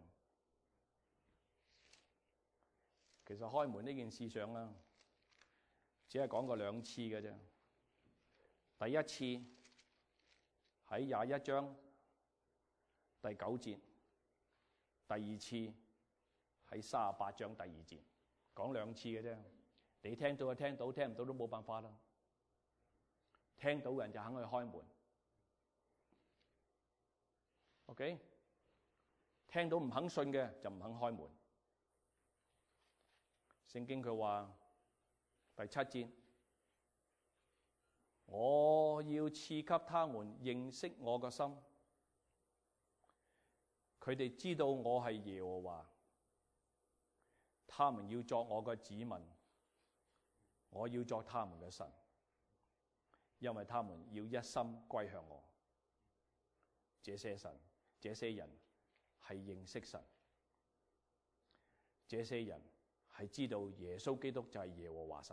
S2: 其實開門呢件事上啦，只係講過兩次嘅啫。第一次喺廿一章第九節，第二次喺三十八章第二節，講兩次嘅啫。你聽到就聽到，聽唔到都冇辦法啦。 聽到嘅人就肯去開門。OK， 聽到唔肯信嘅就唔肯開門。聖經佢話第七節，我要賜給他們認識我嘅心，佢哋知道我係耶和華，他們要作我嘅子民，我要作他們嘅神，因為他們要一心歸向我。這些神，這些人係認識神，這些人係知道耶穌基督就係耶和華神。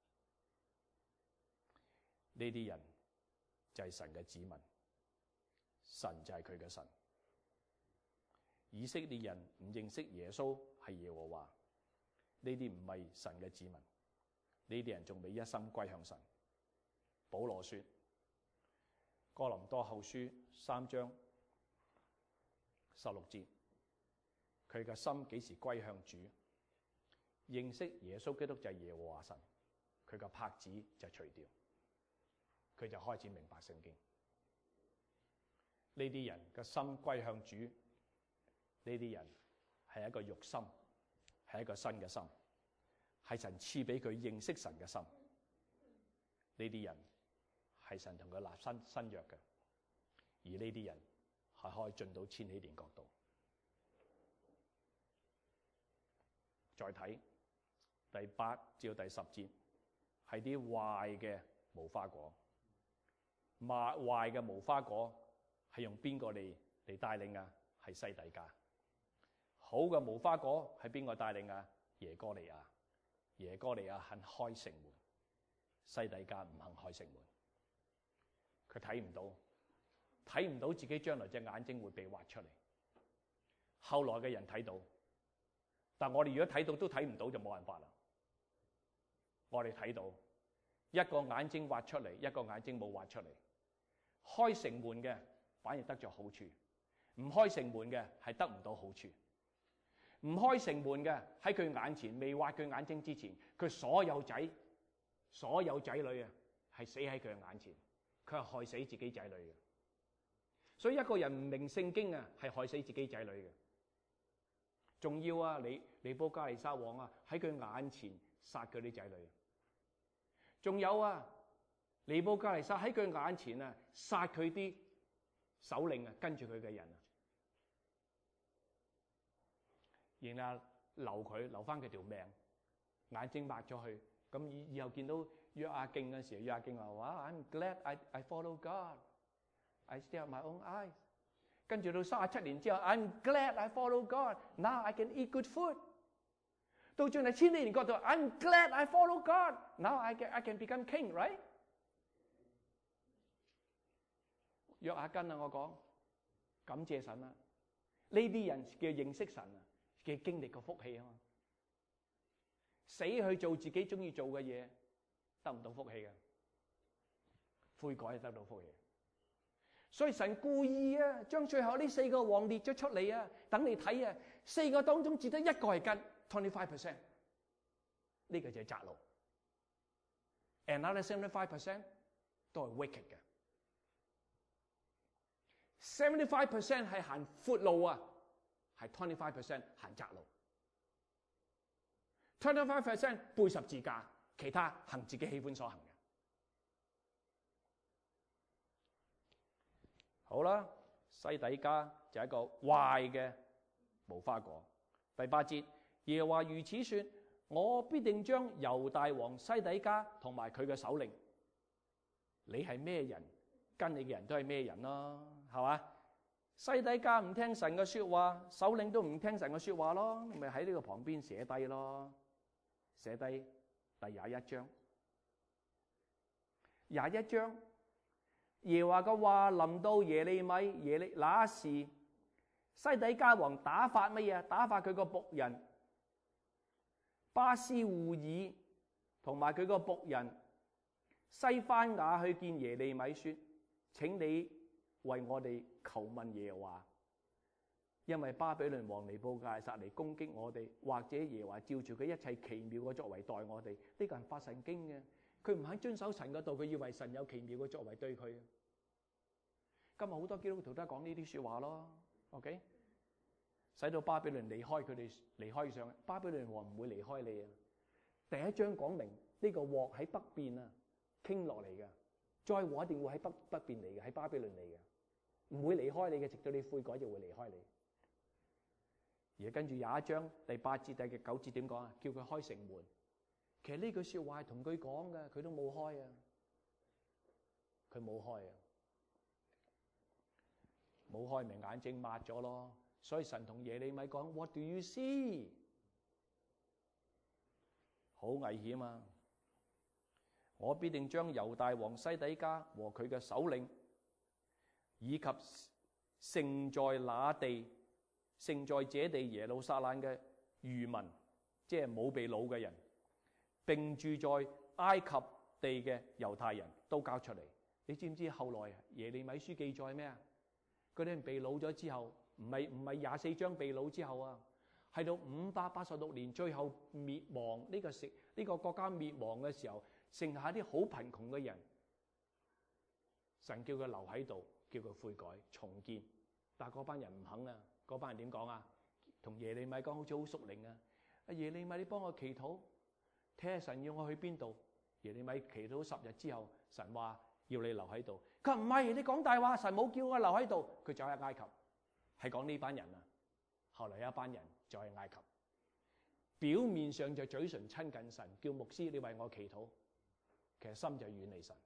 S2: 呢啲人就係神嘅子民，神就係佢嘅神。以色列人唔認識耶穌係耶和華，呢啲唔係神嘅子民，呢啲人仲未一心歸向神。保羅說，哥林多後書三章十六節，佢嘅心幾時歸向主，認識耶穌基督就係耶和華神，佢嘅帕子就除掉，佢就開始明白聖經。呢啲人嘅心歸向主，呢啲人係一個肉心，係一個新嘅心，係神賜俾佢認識神嘅心。呢啲人係神同佢立新新約嘅，而呢啲人係可以進到千禧年國度。再睇第八至到第十節，係啲壞嘅無花果。壞壞嘅無花果係用邊個嚟嚟帶領啊？係西底家。好嘅無花果係邊個帶領啊？耶哥尼亞。耶哥尼亞肯開城門，西底家唔肯開城門。佢睇唔到，睇唔到自己將來隻眼睛會被挖出嚟。後來嘅人睇到，但我哋如果睇到都睇唔到就冇辦法啦。我哋睇到一個眼睛挖出嚟，一個眼睛冇挖出嚟。開城門嘅反而得着好處，唔開城門嘅係得唔到好處。唔開城門嘅喺佢眼前未挖佢眼睛之前，佢所有仔所有仔女啊係死喺佢嘅眼前，佢係害死自己仔女嘅。所以一個人唔明聖經啊，係害死自己仔女嘅。仲要啊，尼尼布加尼撒王啊喺佢眼前殺佢啲仔女。仲有啊，尼布加尼撒喺佢眼前啊殺佢啲首領啊，跟住佢嘅人啊，然後留佢留翻佢條命，眼睛擘咗去。咁以以後見到約阿敬嘅時候，約阿敬話：哇 I'm glad I I follow God, I still have my own eyes。跟住到三十七年之後 ，I'm glad I follow God, now I can eat good food。到最後千禧年國度 ，I'm glad I follow God, now I can I can become king, right？ 約阿根啊，我講感謝神啊！呢啲人叫認識神啊，叫經歷個福氣啊嘛。死去做自己中意做嘅嘢，得唔到福氣嘅，悔改得到福氣。所以神故意啊，將最後呢四個王列咗出嚟啊，等你睇啊，四個當中只得一個係跟 twenty-five percent， 呢個就係窄路 ，another seventy-five percent 都係 wicked 嘅 ，seventy-five percent 係行闊路啊，係 twenty-five percent 行窄路 ，twenty-five percent 背十字架，其他行自己喜歡所行嘅。好啦，西底家就係一個壞嘅無花果。第八節，耶和華如此說：我必定將猶大王西底家同埋佢嘅首領，你係咩人，跟你嘅人都係咩人咯，係嘛？西底家唔聽神嘅說話，首領都唔聽神嘅說話咯，咪喺呢個旁邊寫低咯，寫低第廿一章，廿一章。耶和華嘅話臨到耶利米，耶利那時西底家王打發乜嘢？打發佢個僕人巴斯戶爾同埋佢個僕人西番雅去見耶利米說：請你為我哋求問耶和華，因為巴比倫王尼布甲尼撒嚟攻擊我哋，或者耶和華照住佢一切奇妙嘅作為待我哋。呢、這個人發神經嘅。 佢唔肯遵守神嗰度，佢以為神有奇妙嘅作為對佢。今日好多基督徒都講呢啲說話咯 ，OK？ 使到巴比倫離開佢哋，離開上巴比倫王唔會離開你啊！第一章講明呢個鑊喺北邊啊，傾落嚟嘅，災禍一定會喺北北邊嚟嘅，喺巴比倫嚟嘅，唔會離開你嘅，直到你悔改就會離開你。而跟住廿一章第八節第九節點講啊？叫佢開城門。其實呢句說話係同佢講嘅，佢都冇開啊，佢冇開啊，冇開咪眼睛抹咗咯。所以神同耶利米講 What do you see？ 好危險啊！我必定將猶大王西底家和佢嘅首領，以及剩在那地、剩在這地耶路撒冷嘅餘民，即係冇被擄嘅人，並住在埃及地嘅猶太人都交出嚟。你知唔知後來耶利米書記載咩啊？嗰啲人被擄咗之後，唔係唔係廿四章被擄之後啊，係到五百八十六年最後滅亡呢個食呢個國家滅亡嘅時候，剩下啲好貧窮嘅人，神叫佢留喺度，叫佢悔改重建，但係嗰班人唔肯啊！嗰班人點講啊？同耶利米講好似好屬靈啊！阿耶利米，你幫我祈禱，睇下神要我去邊度？耶利米祈禱十日之後，神話要你留喺度。佢話唔係，你講大話，神冇叫我留喺度。佢走喺埃及，係講呢班人啊。後來有一班人走喺埃及，表面上就嘴唇親近神，叫牧師你為我祈禱，其實心就遠離神。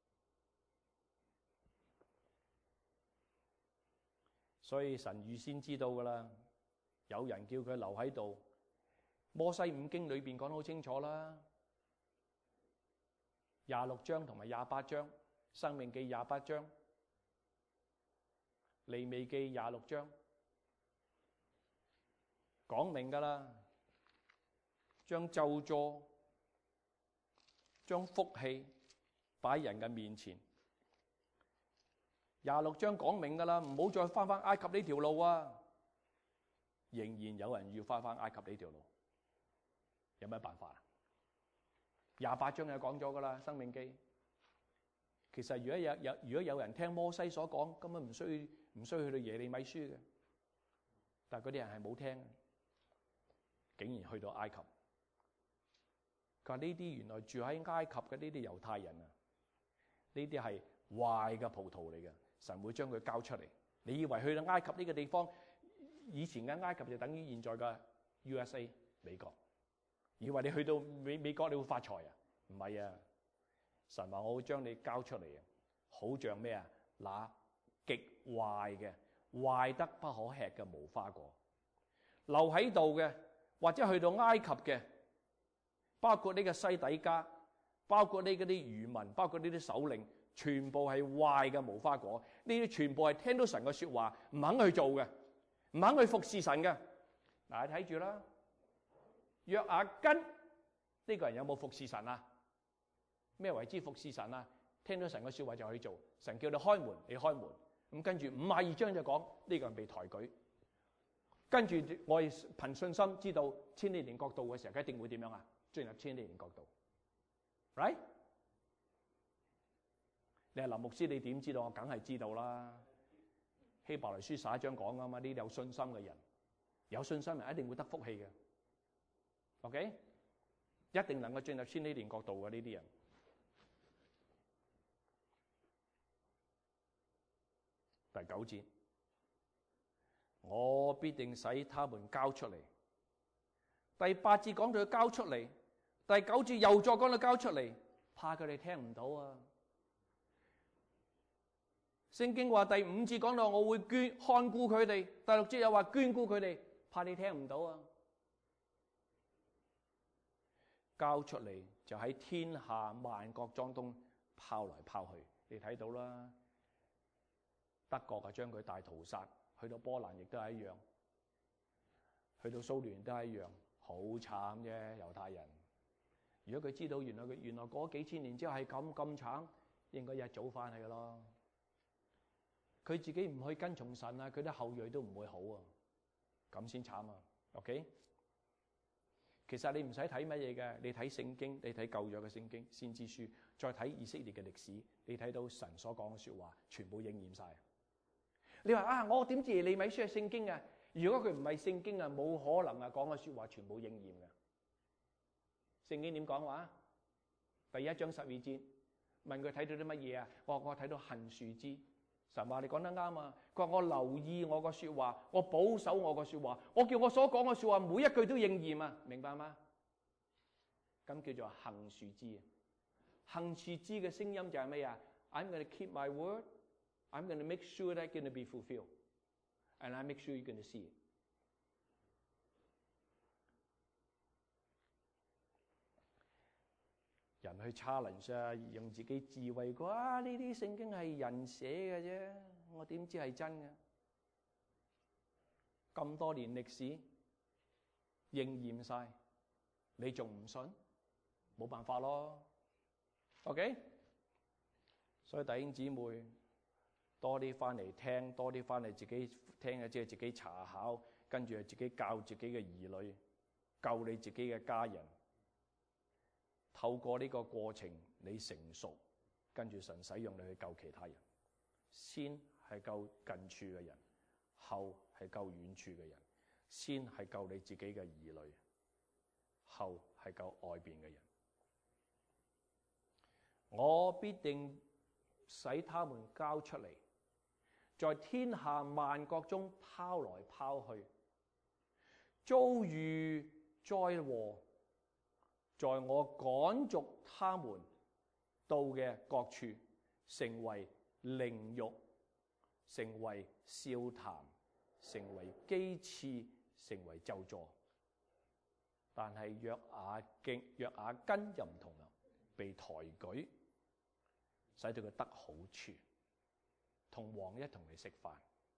S2: 所以神預先知道噶啦，有人叫佢留喺度。摩西五經裏邊講得好清楚啦，廿六章同埋廿八章，申命記廿八章，利未記廿六章，講明噶啦，將咒詛、將福氣擺喺人嘅面前。廿六章講明噶啦，唔好再翻翻埃及呢條路啊！仍然有人要翻翻埃及呢條路，有咩辦法啊？廿八章又講咗噶啦，《申命記》。其實如果有有如果有人聽摩西所講，根本唔需要唔需要去到耶利米書嘅，但係嗰啲人係冇聽，竟然去到埃及。佢話呢啲原來住喺埃及嘅呢啲猶太人啊，呢啲係壞嘅葡萄嚟嘅。神會將佢交出嚟。你以為去到埃及呢個地方，以前嘅埃及就等於現在嘅 U S A 美國？以為你去到美美國你會發財啊？唔係啊！神話我會將你交出嚟啊！好像咩啊？那極壞嘅、壞得不可吃嘅無花果，留喺度嘅，或者去到埃及嘅，包括呢個西底家，包括呢嗰啲漁民，包括呢啲首領。全部係壞嘅無花果，呢啲全部係聽到神嘅說話，唔肯去做嘅，唔肯去服侍神嘅。嗱，你睇住啦，約雅斤呢個人有冇服侍神啊？咩為之服侍神啊？聽到神嘅說話就去做，神叫你開門，你開門。咁跟住五十二章就講呢個人被抬舉，跟住我哋憑信心知道千禧年國度嘅時候，佢一定會點樣啊？進入千禧年國度 ，right？你係林牧師，你點知道？我梗係知道啦。希伯來書十一章講噶嘛，呢啲有信心嘅人，有信心人一定會得福氣嘅。OK， 一定能夠進入千禧年國度嘅呢啲人。第九節，我必定使他們交出嚟。第八節講到佢交出嚟，第九節又再講到交出嚟，怕佢哋聽唔到啊。聖經話第五節講到我會捐看顧佢哋，第六節又話眷顧佢哋，怕你聽唔到啊！交出嚟就喺天下萬國當中拋來拋去，你睇到啦。德國啊將佢大屠殺，去到波蘭亦都係一樣，去到蘇聯都係一樣，好慘啫猶太人。如果佢知道原來佢原來過咗幾千年之後係咁咁慘，應該一早翻去噶咯。佢自己唔去跟從神啊，佢啲後裔都唔會好啊，咁先慘啊。OK， 其實你唔使睇乜嘢嘅，你睇聖經，你睇舊約嘅聖經、先知書，再睇以色列嘅歷史，你睇到神所講嘅説話，全部應驗晒。你話啊，我點知耶利米書係聖經啊？如果佢唔係聖經啊，冇可能啊講嘅説話全部應驗嘅。聖經點講話？第一章十二節，問佢睇到啲乜嘢啊？我話我睇到杏樹枝。神話你講得啱啊！佢話我留意我個説話，我保守我個説話，我叫我所講嘅説話每一句都應驗啊！明白嗎？咁叫做杏樹枝啊！杏樹枝嘅聲音就係咩啊 ？I'm going to keep my word. I'm going to make sure that's going to be fulfilled, and I make sure you're going to see it. 人去 challenge 啊，用自己智慧講啊，呢啲聖經係人寫嘅啫，我點知係真嘅？咁多年歷史應驗晒，你仲唔信？冇辦法咯。OK， 所以弟兄姊妹多啲翻嚟聽，多啲翻嚟自己聽嘅，即係自己查考，跟住自己教自己嘅兒女，救你自己嘅家人。透過呢個過程，你成熟，跟住神使用你去救其他人。先係救近處嘅人，後係救遠處嘅人。先係救你自己嘅兒女，後係救外邊嘅人。我必定使他們交出嚟，在天下萬國中拋來拋去，遭遇災禍。在我趕逐他們到嘅各處，成為凌辱，成為笑談，成為譏刺，成為咒詛。但係約雅敬、約雅斤就唔同啦，被抬舉，使到佢得好處，同王一同嚟食飯。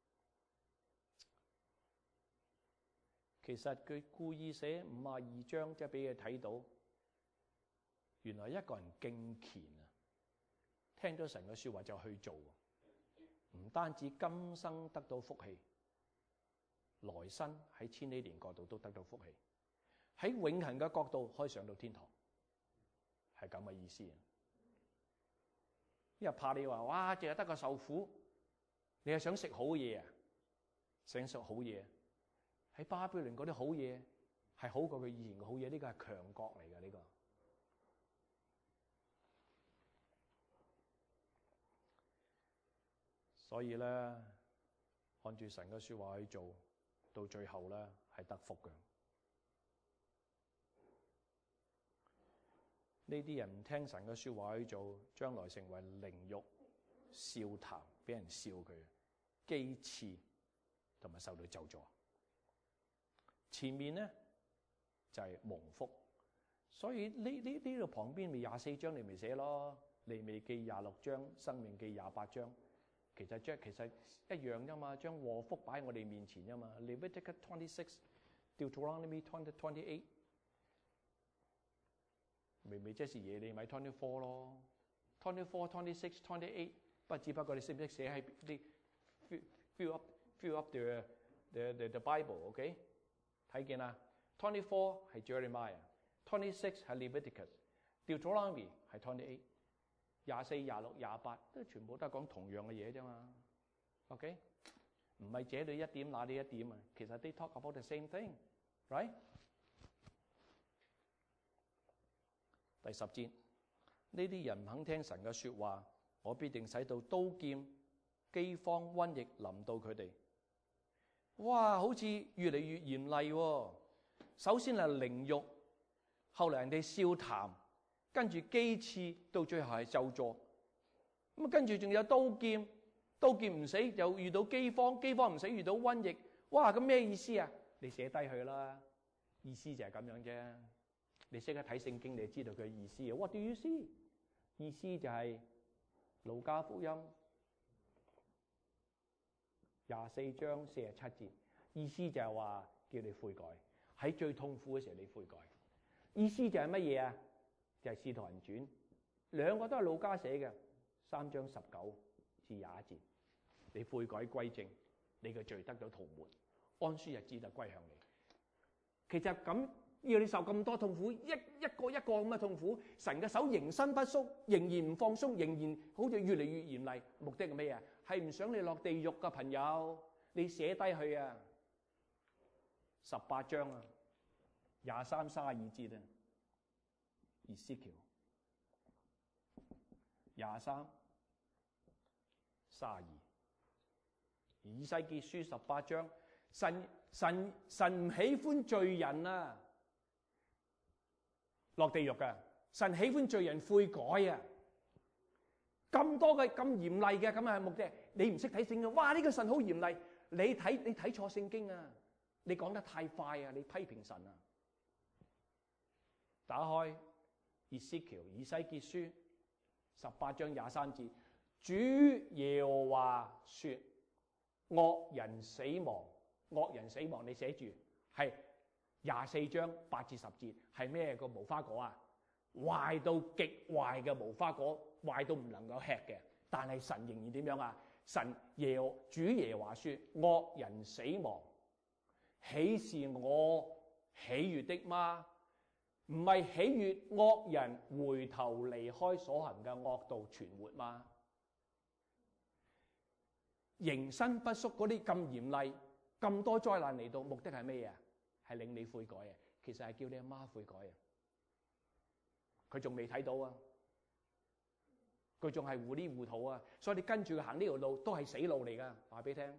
S2: 其實佢故意寫五十二章，即係俾佢睇到。原來一個人敬虔啊，聽咗神嘅說話就去做，唔單止今生得到福氣，來生喺千禧年國度都得到福氣，喺永恆嘅國度可以上到天堂，係咁嘅意思。因為怕你話哇，淨係得個受苦，你係想食好嘢啊？想食好嘢喺巴比倫嗰啲好嘢係好過佢以前嘅好嘢，呢個係強國嚟嘅呢個。所以咧，按住神嘅說話去做，到最後咧係得福嘅。呢啲人唔聽神嘅說話去做，將來成為凌辱、笑談，俾人笑佢、譏刺，同埋受到咒詛。前面咧就係、是、蒙福，所以呢呢呢度旁邊咪廿四章你咪寫咯，利未記廿六章，申命記廿八章。其實將其實一樣啫嘛，將禍福擺喺我哋面前啫嘛。Leviticus twenty-six、Deuteronomy twenty twenty-eight， 咪咪即係耶利米 twenty-four 咯 ，twenty-four、twenty-six、twenty-eight， 不只不過你識唔識寫喺啲 fill up fill up the the the, the Bible，OK？、Okay? 睇見啦 ，twenty-four 係 Jeremiah，twenty-six 係 Leviticus，Deuteronomy 係 twenty-eight。廿四、廿六、廿八都全部都係講同樣嘅嘢啫嘛 ，OK？ 唔係這裏一點，那裏一點啊，其實 they talk about the same thing，right？ 第十節，呢啲人唔肯聽神嘅說話，我必定使到刀劍、饑荒、瘟疫臨到佢哋。哇，好似越嚟越嚴厲喎！首先係凌辱，後嚟人哋笑談。跟住譏刺，到最後係咒詛。咁跟住仲有刀劍，刀劍唔死又遇到饑荒，饑荒唔死遇到瘟疫。哇！咁咩意思啊？你寫低佢啦，意思就係咁樣啫。你識得睇聖經，你就知道佢嘅意思。What do you see？意思就係路加福音廿四章四十七節，意思就係話叫你悔改，喺最痛苦嘅時候你悔改。意思就係乜嘢啊？就係《使徒行傳》，兩個都係路加寫嘅，三章十九至廿一節。你悔改歸正，你嘅罪得到塗抹，安舒日子就歸向你。其實咁呢要你受咁多痛苦，一一個一個咁嘅痛苦，神嘅手仍伸不縮，仍然唔放鬆，仍然好似越嚟越嚴厲。目的係咩啊？係唔想你落地獄嘅朋友，你寫低佢啊！十八章啊，廿三、卅二節啊，以西結廿三、卅二，以西結書十八章，神神神唔喜歡罪人啊，落地獄㗎。神喜歡罪人悔改啊！咁多嘅咁嚴厲嘅咁嘅目的，你唔識睇聖經，哇！呢個神好嚴厲，你睇你睇錯聖經啊！你講得太快啊！你批評神啊！打開以西結以西結書十八章廿三節，主耶和華說：惡人死亡，惡人死亡。你寫住係廿四章八至十節，係咩個無花果啊？壞到極壞嘅無花果，壞到唔能夠吃嘅。但係神仍然點樣啊？神耶和主耶和華說：惡人死亡，豈是我喜悅的嗎？唔係喜悅惡人回頭離開所行嘅惡道存活嗎？仍伸不縮嗰啲咁嚴厲、咁多災難嚟到，目的係咩啊？係令你悔改啊！其實係叫你阿媽悔改啊！佢仲未睇到啊！佢仲係糊裡糊塗啊！所以你跟住佢行呢條路都係死路嚟噶，話俾你聽。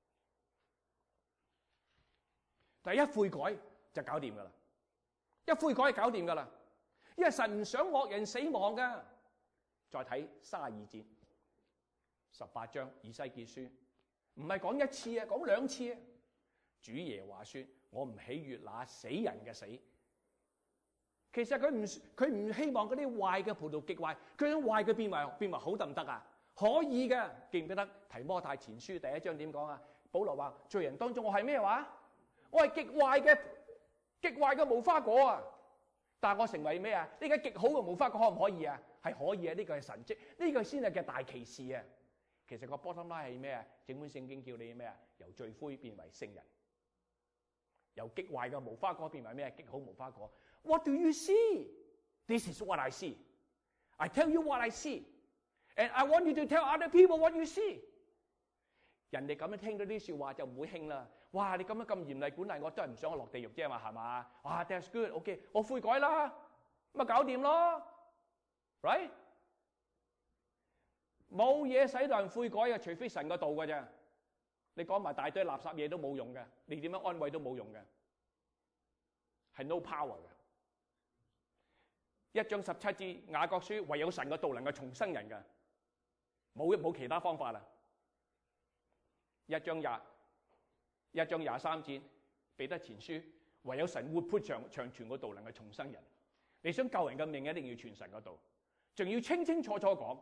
S2: 第一悔改就搞掂噶啦，一悔改就搞掂噶啦，因為神唔想惡人死亡噶。再睇卅二節，十八章以西結書，唔係講一次啊，講兩次啊。主耶和華說：我唔喜悅那死人嘅死。其實佢唔佢唔希望嗰啲壞嘅葡萄極壞，佢想壞嘅變為變為好得唔得啊？可以嘅。記唔記得提摩太前書第一章點講啊？保羅話：罪人當中我係咩話？我係極壞嘅極壞嘅無花果啊！但係我成為咩啊？呢個極好嘅無花果可唔可以啊？係可以啊！呢個係神蹟，呢個先係嘅大奇事啊！其實個 bottom line 係咩啊？整本聖經叫你咩啊？由罪灰變為聖人，由極壞嘅無花果變為咩？極好無花果。What do you see? This is what I see. I tell you what I see, and I want you to tell other people what you see. 人哋咁樣聽到啲説話就唔會興啦。哇！你咁樣咁嚴厲管理我，都係唔想我落地獄啫嘛，係嘛？哇 ！That's good. OK， 我悔改啦，咁咪搞掂咯 ，right？ 冇嘢使到人悔改啊，除非神個道㗎啫。你講埋大堆垃圾嘢都冇用嘅，你點樣安慰都冇用嘅，係 no power 嘅。一章十七節雅各書，唯有神個道能夠重生人嘅，冇冇其他方法啦。一章廿一章廿三節彼得前書，唯有神活潑長長存個道能夠重生人。你想救人嘅命，一定要傳神個道，仲要清清楚楚講。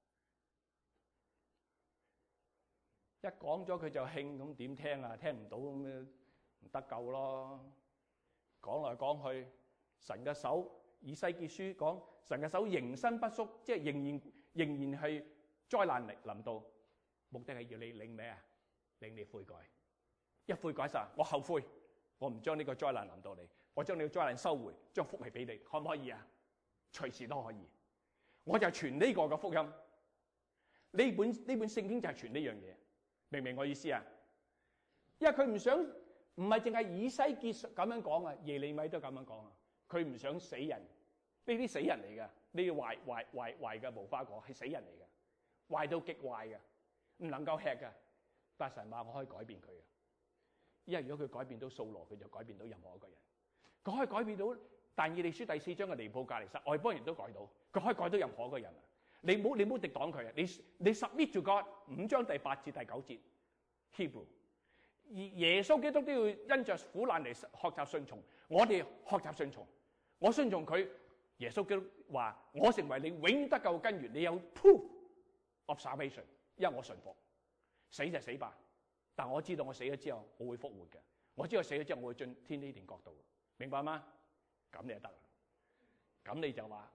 S2: 一講咗佢就興，咁點聽啊？聽唔到咁樣唔得救咯。講來講去，神嘅手。以西結書講神嘅手仍伸不縮，即係仍然仍然係災難嚟臨到，目的係要你領咩啊？令你悔改。一悔改晒，我後悔，我唔將呢個災難臨到你，我將你個災難收回，將福氣俾你，可唔可以啊？隨時都可以。我就傳呢個嘅福音，呢本呢本聖經就係傳呢樣嘢，明唔明我意思啊？因為佢唔想，唔係淨係以西結咁樣講啊，耶利米都咁樣講啊。佢唔想死人，呢啲死人嚟㗎，呢啲壞壞壞壞嘅無花果係死人嚟㗎，壞到極壞嘅，唔能夠吃㗎。但神話我可以改變佢嘅，因為如果佢改變到掃羅，佢就改變到任何一個人。佢可以改變到但以理書第四章嘅尼布甲尼撒，外邦人都改到，佢可以改到任何一個人。你唔好你唔好敵擋佢啊！你你 submit to God，五章第八至第九節 Hebrew。而耶穌基督都要因着苦難嚟學習順從，我哋學習順從。我順從佢，耶穌基督話：我成為你永得救嘅根源，你有 proof of salvation， 因為我順服。死就死吧，但我知道我死咗之後我會復活嘅。我知道死咗之後我會進天呢段國度，明白嗎？咁你就得啦。咁你就話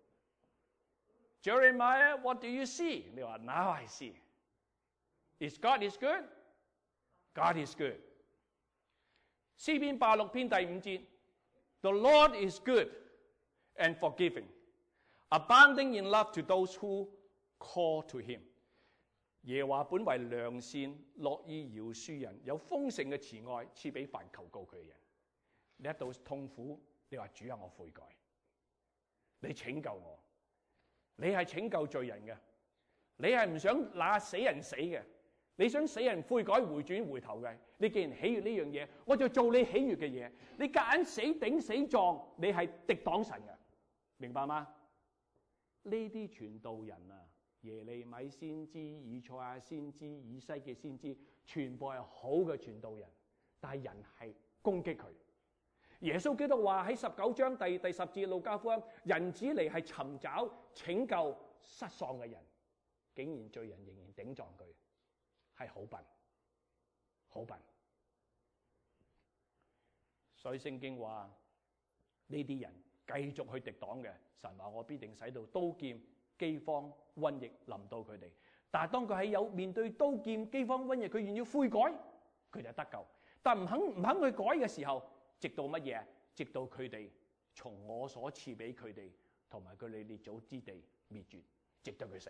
S2: Jeremiah, what do you see？ 你話 Now I see. Is God is good? God is good. 詩篇八十六篇第五節。 The Lord is good and forgiving, abounding in love to those who call to him。耶和華本為良善，樂意饒恕人，有豐盛嘅慈愛，賜俾凡求告佢嘅人。你一到痛苦，你話主啊，我悔改，你拯救我，你係拯救罪人嘅，你係唔想那死人死嘅，你想死人悔改回轉回頭嘅。你既然喜悅呢樣嘢，我就做你喜悅嘅嘢。你夾硬死頂死撞，你係敵擋神嘅，明白嗎？呢啲傳道人啊，耶利米先知、以賽亞先知、以西結先知，全部係好嘅傳道人，但係人係攻擊佢。耶穌基督話喺十九章第第十節路加福音，人子嚟係尋找拯救失喪嘅人，竟然罪人仍然頂撞佢，係好笨，好笨。所以聖經話呢啲人繼續去敵擋嘅，神話我必定使到刀劍、饑荒、瘟疫臨到佢哋。但係當佢喺有面對刀劍、饑荒、瘟疫，佢願意悔改，佢就得救。但唔肯唔肯去改嘅時候，直到乜嘢？直到佢哋從我所賜俾佢哋同埋佢哋列祖之地滅絕，直到佢死。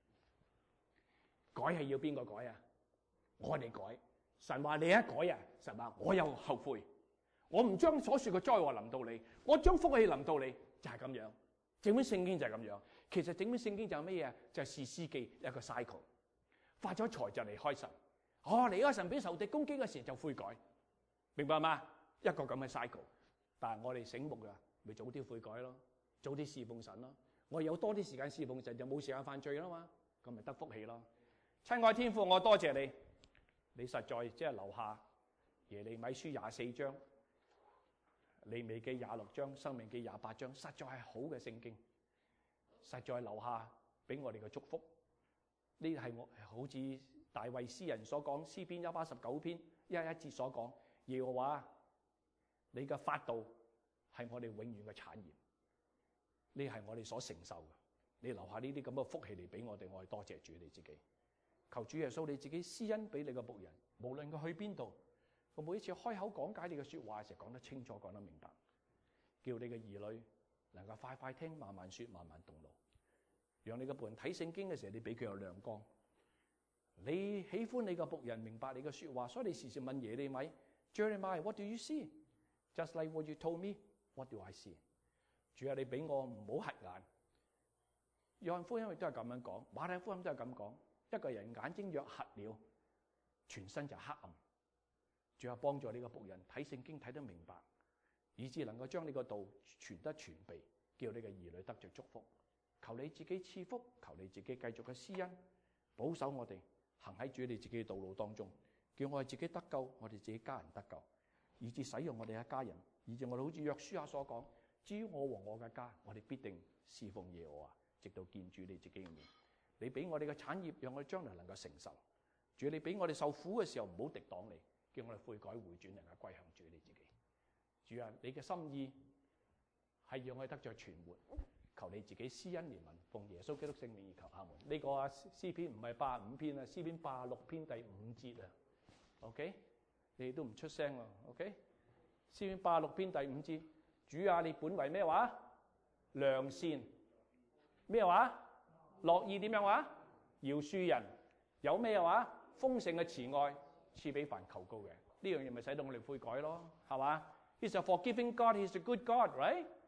S2: 改係要邊個改啊？我哋改。神話你一改啊，神話我又後悔。我唔將所說嘅災禍臨到你，我將福氣臨到你，就係咁樣。整本聖經就係咁樣。其實整本聖經就係乜嘢？就係士師記一個 cycle。發咗財就離開神，哦離開神俾仇敵攻擊嘅時候就悔改，明白嗎？一個咁嘅 cycle。但係我哋醒目噶，咪早啲悔改咯，早啲侍奉神咯。我有多啲時間侍奉神，就冇時間犯罪啦嘛，咁咪得福氣咯。親愛天父，我多謝你，你實在即係留下耶利米書廿四章。利未記廿六章、申命記廿八章，實在係好嘅聖經，實在留下俾我哋嘅祝福。呢係我好似大衛詩人所講，詩篇一百一十九篇一一節所講，耶和華你嘅法度係我哋永遠嘅產業，呢係我哋所承受嘅。你留下呢啲咁嘅福氣嚟俾我哋，我係多謝主你自己。求主耶穌你自己施恩俾你嘅僕人，無論佢去邊度。我每一次開口講解你嘅說話嘅時候，講得清楚，講得明白，叫你嘅兒女能夠快快聽，慢慢說，慢慢動腦，讓你嘅僕人睇聖經嘅時候，你俾佢有亮光。你喜歡你嘅僕人明白你嘅說話，所以你時時問耶利米 Jeremiah what do you see? Just like what you told me, what do I see? 主啊，你俾我唔好瞎眼。約翰福音亦都係咁樣講，馬太福音都係咁講，一個人眼睛若瞎了，全身就黑暗。主啊，幫助你個僕人睇聖經睇得明白，以致能夠將你個道傳得全備，叫你嘅兒女得着祝福。求你自己賜福，求你自己繼續嘅施恩，保守我哋行喺主你自己嘅道路當中，叫我哋自己得救，我哋自己家人得救，以致使用我哋嘅家人，以致我哋好似約書亞所講，至於我和我嘅家，我哋必定侍奉耶和華，直到見主你自己嘅面。你俾我哋嘅產業，讓我哋將來能夠承受。主，你俾我哋受苦嘅時候唔好敵擋你，叫我哋悔改回轉，能夠歸向主你自己。主啊，你嘅心意係讓我哋得着存活，求你自己施恩憐憫，奉耶穌基督聖名而求，阿門。呢、這個啊詩篇唔係八十五篇啊，詩篇八十六篇第五節啊。OK， 你哋都唔出聲啊。OK， 詩篇八十六篇第五節，主啊，你本為咩話？良善咩話？樂意點樣話？饒恕人，有咩話？豐盛嘅慈愛賜俾凡求告嘅，呢樣嘢咪使到我哋悔改咯，係嘛？He's a forgiving God, He's a good God, right?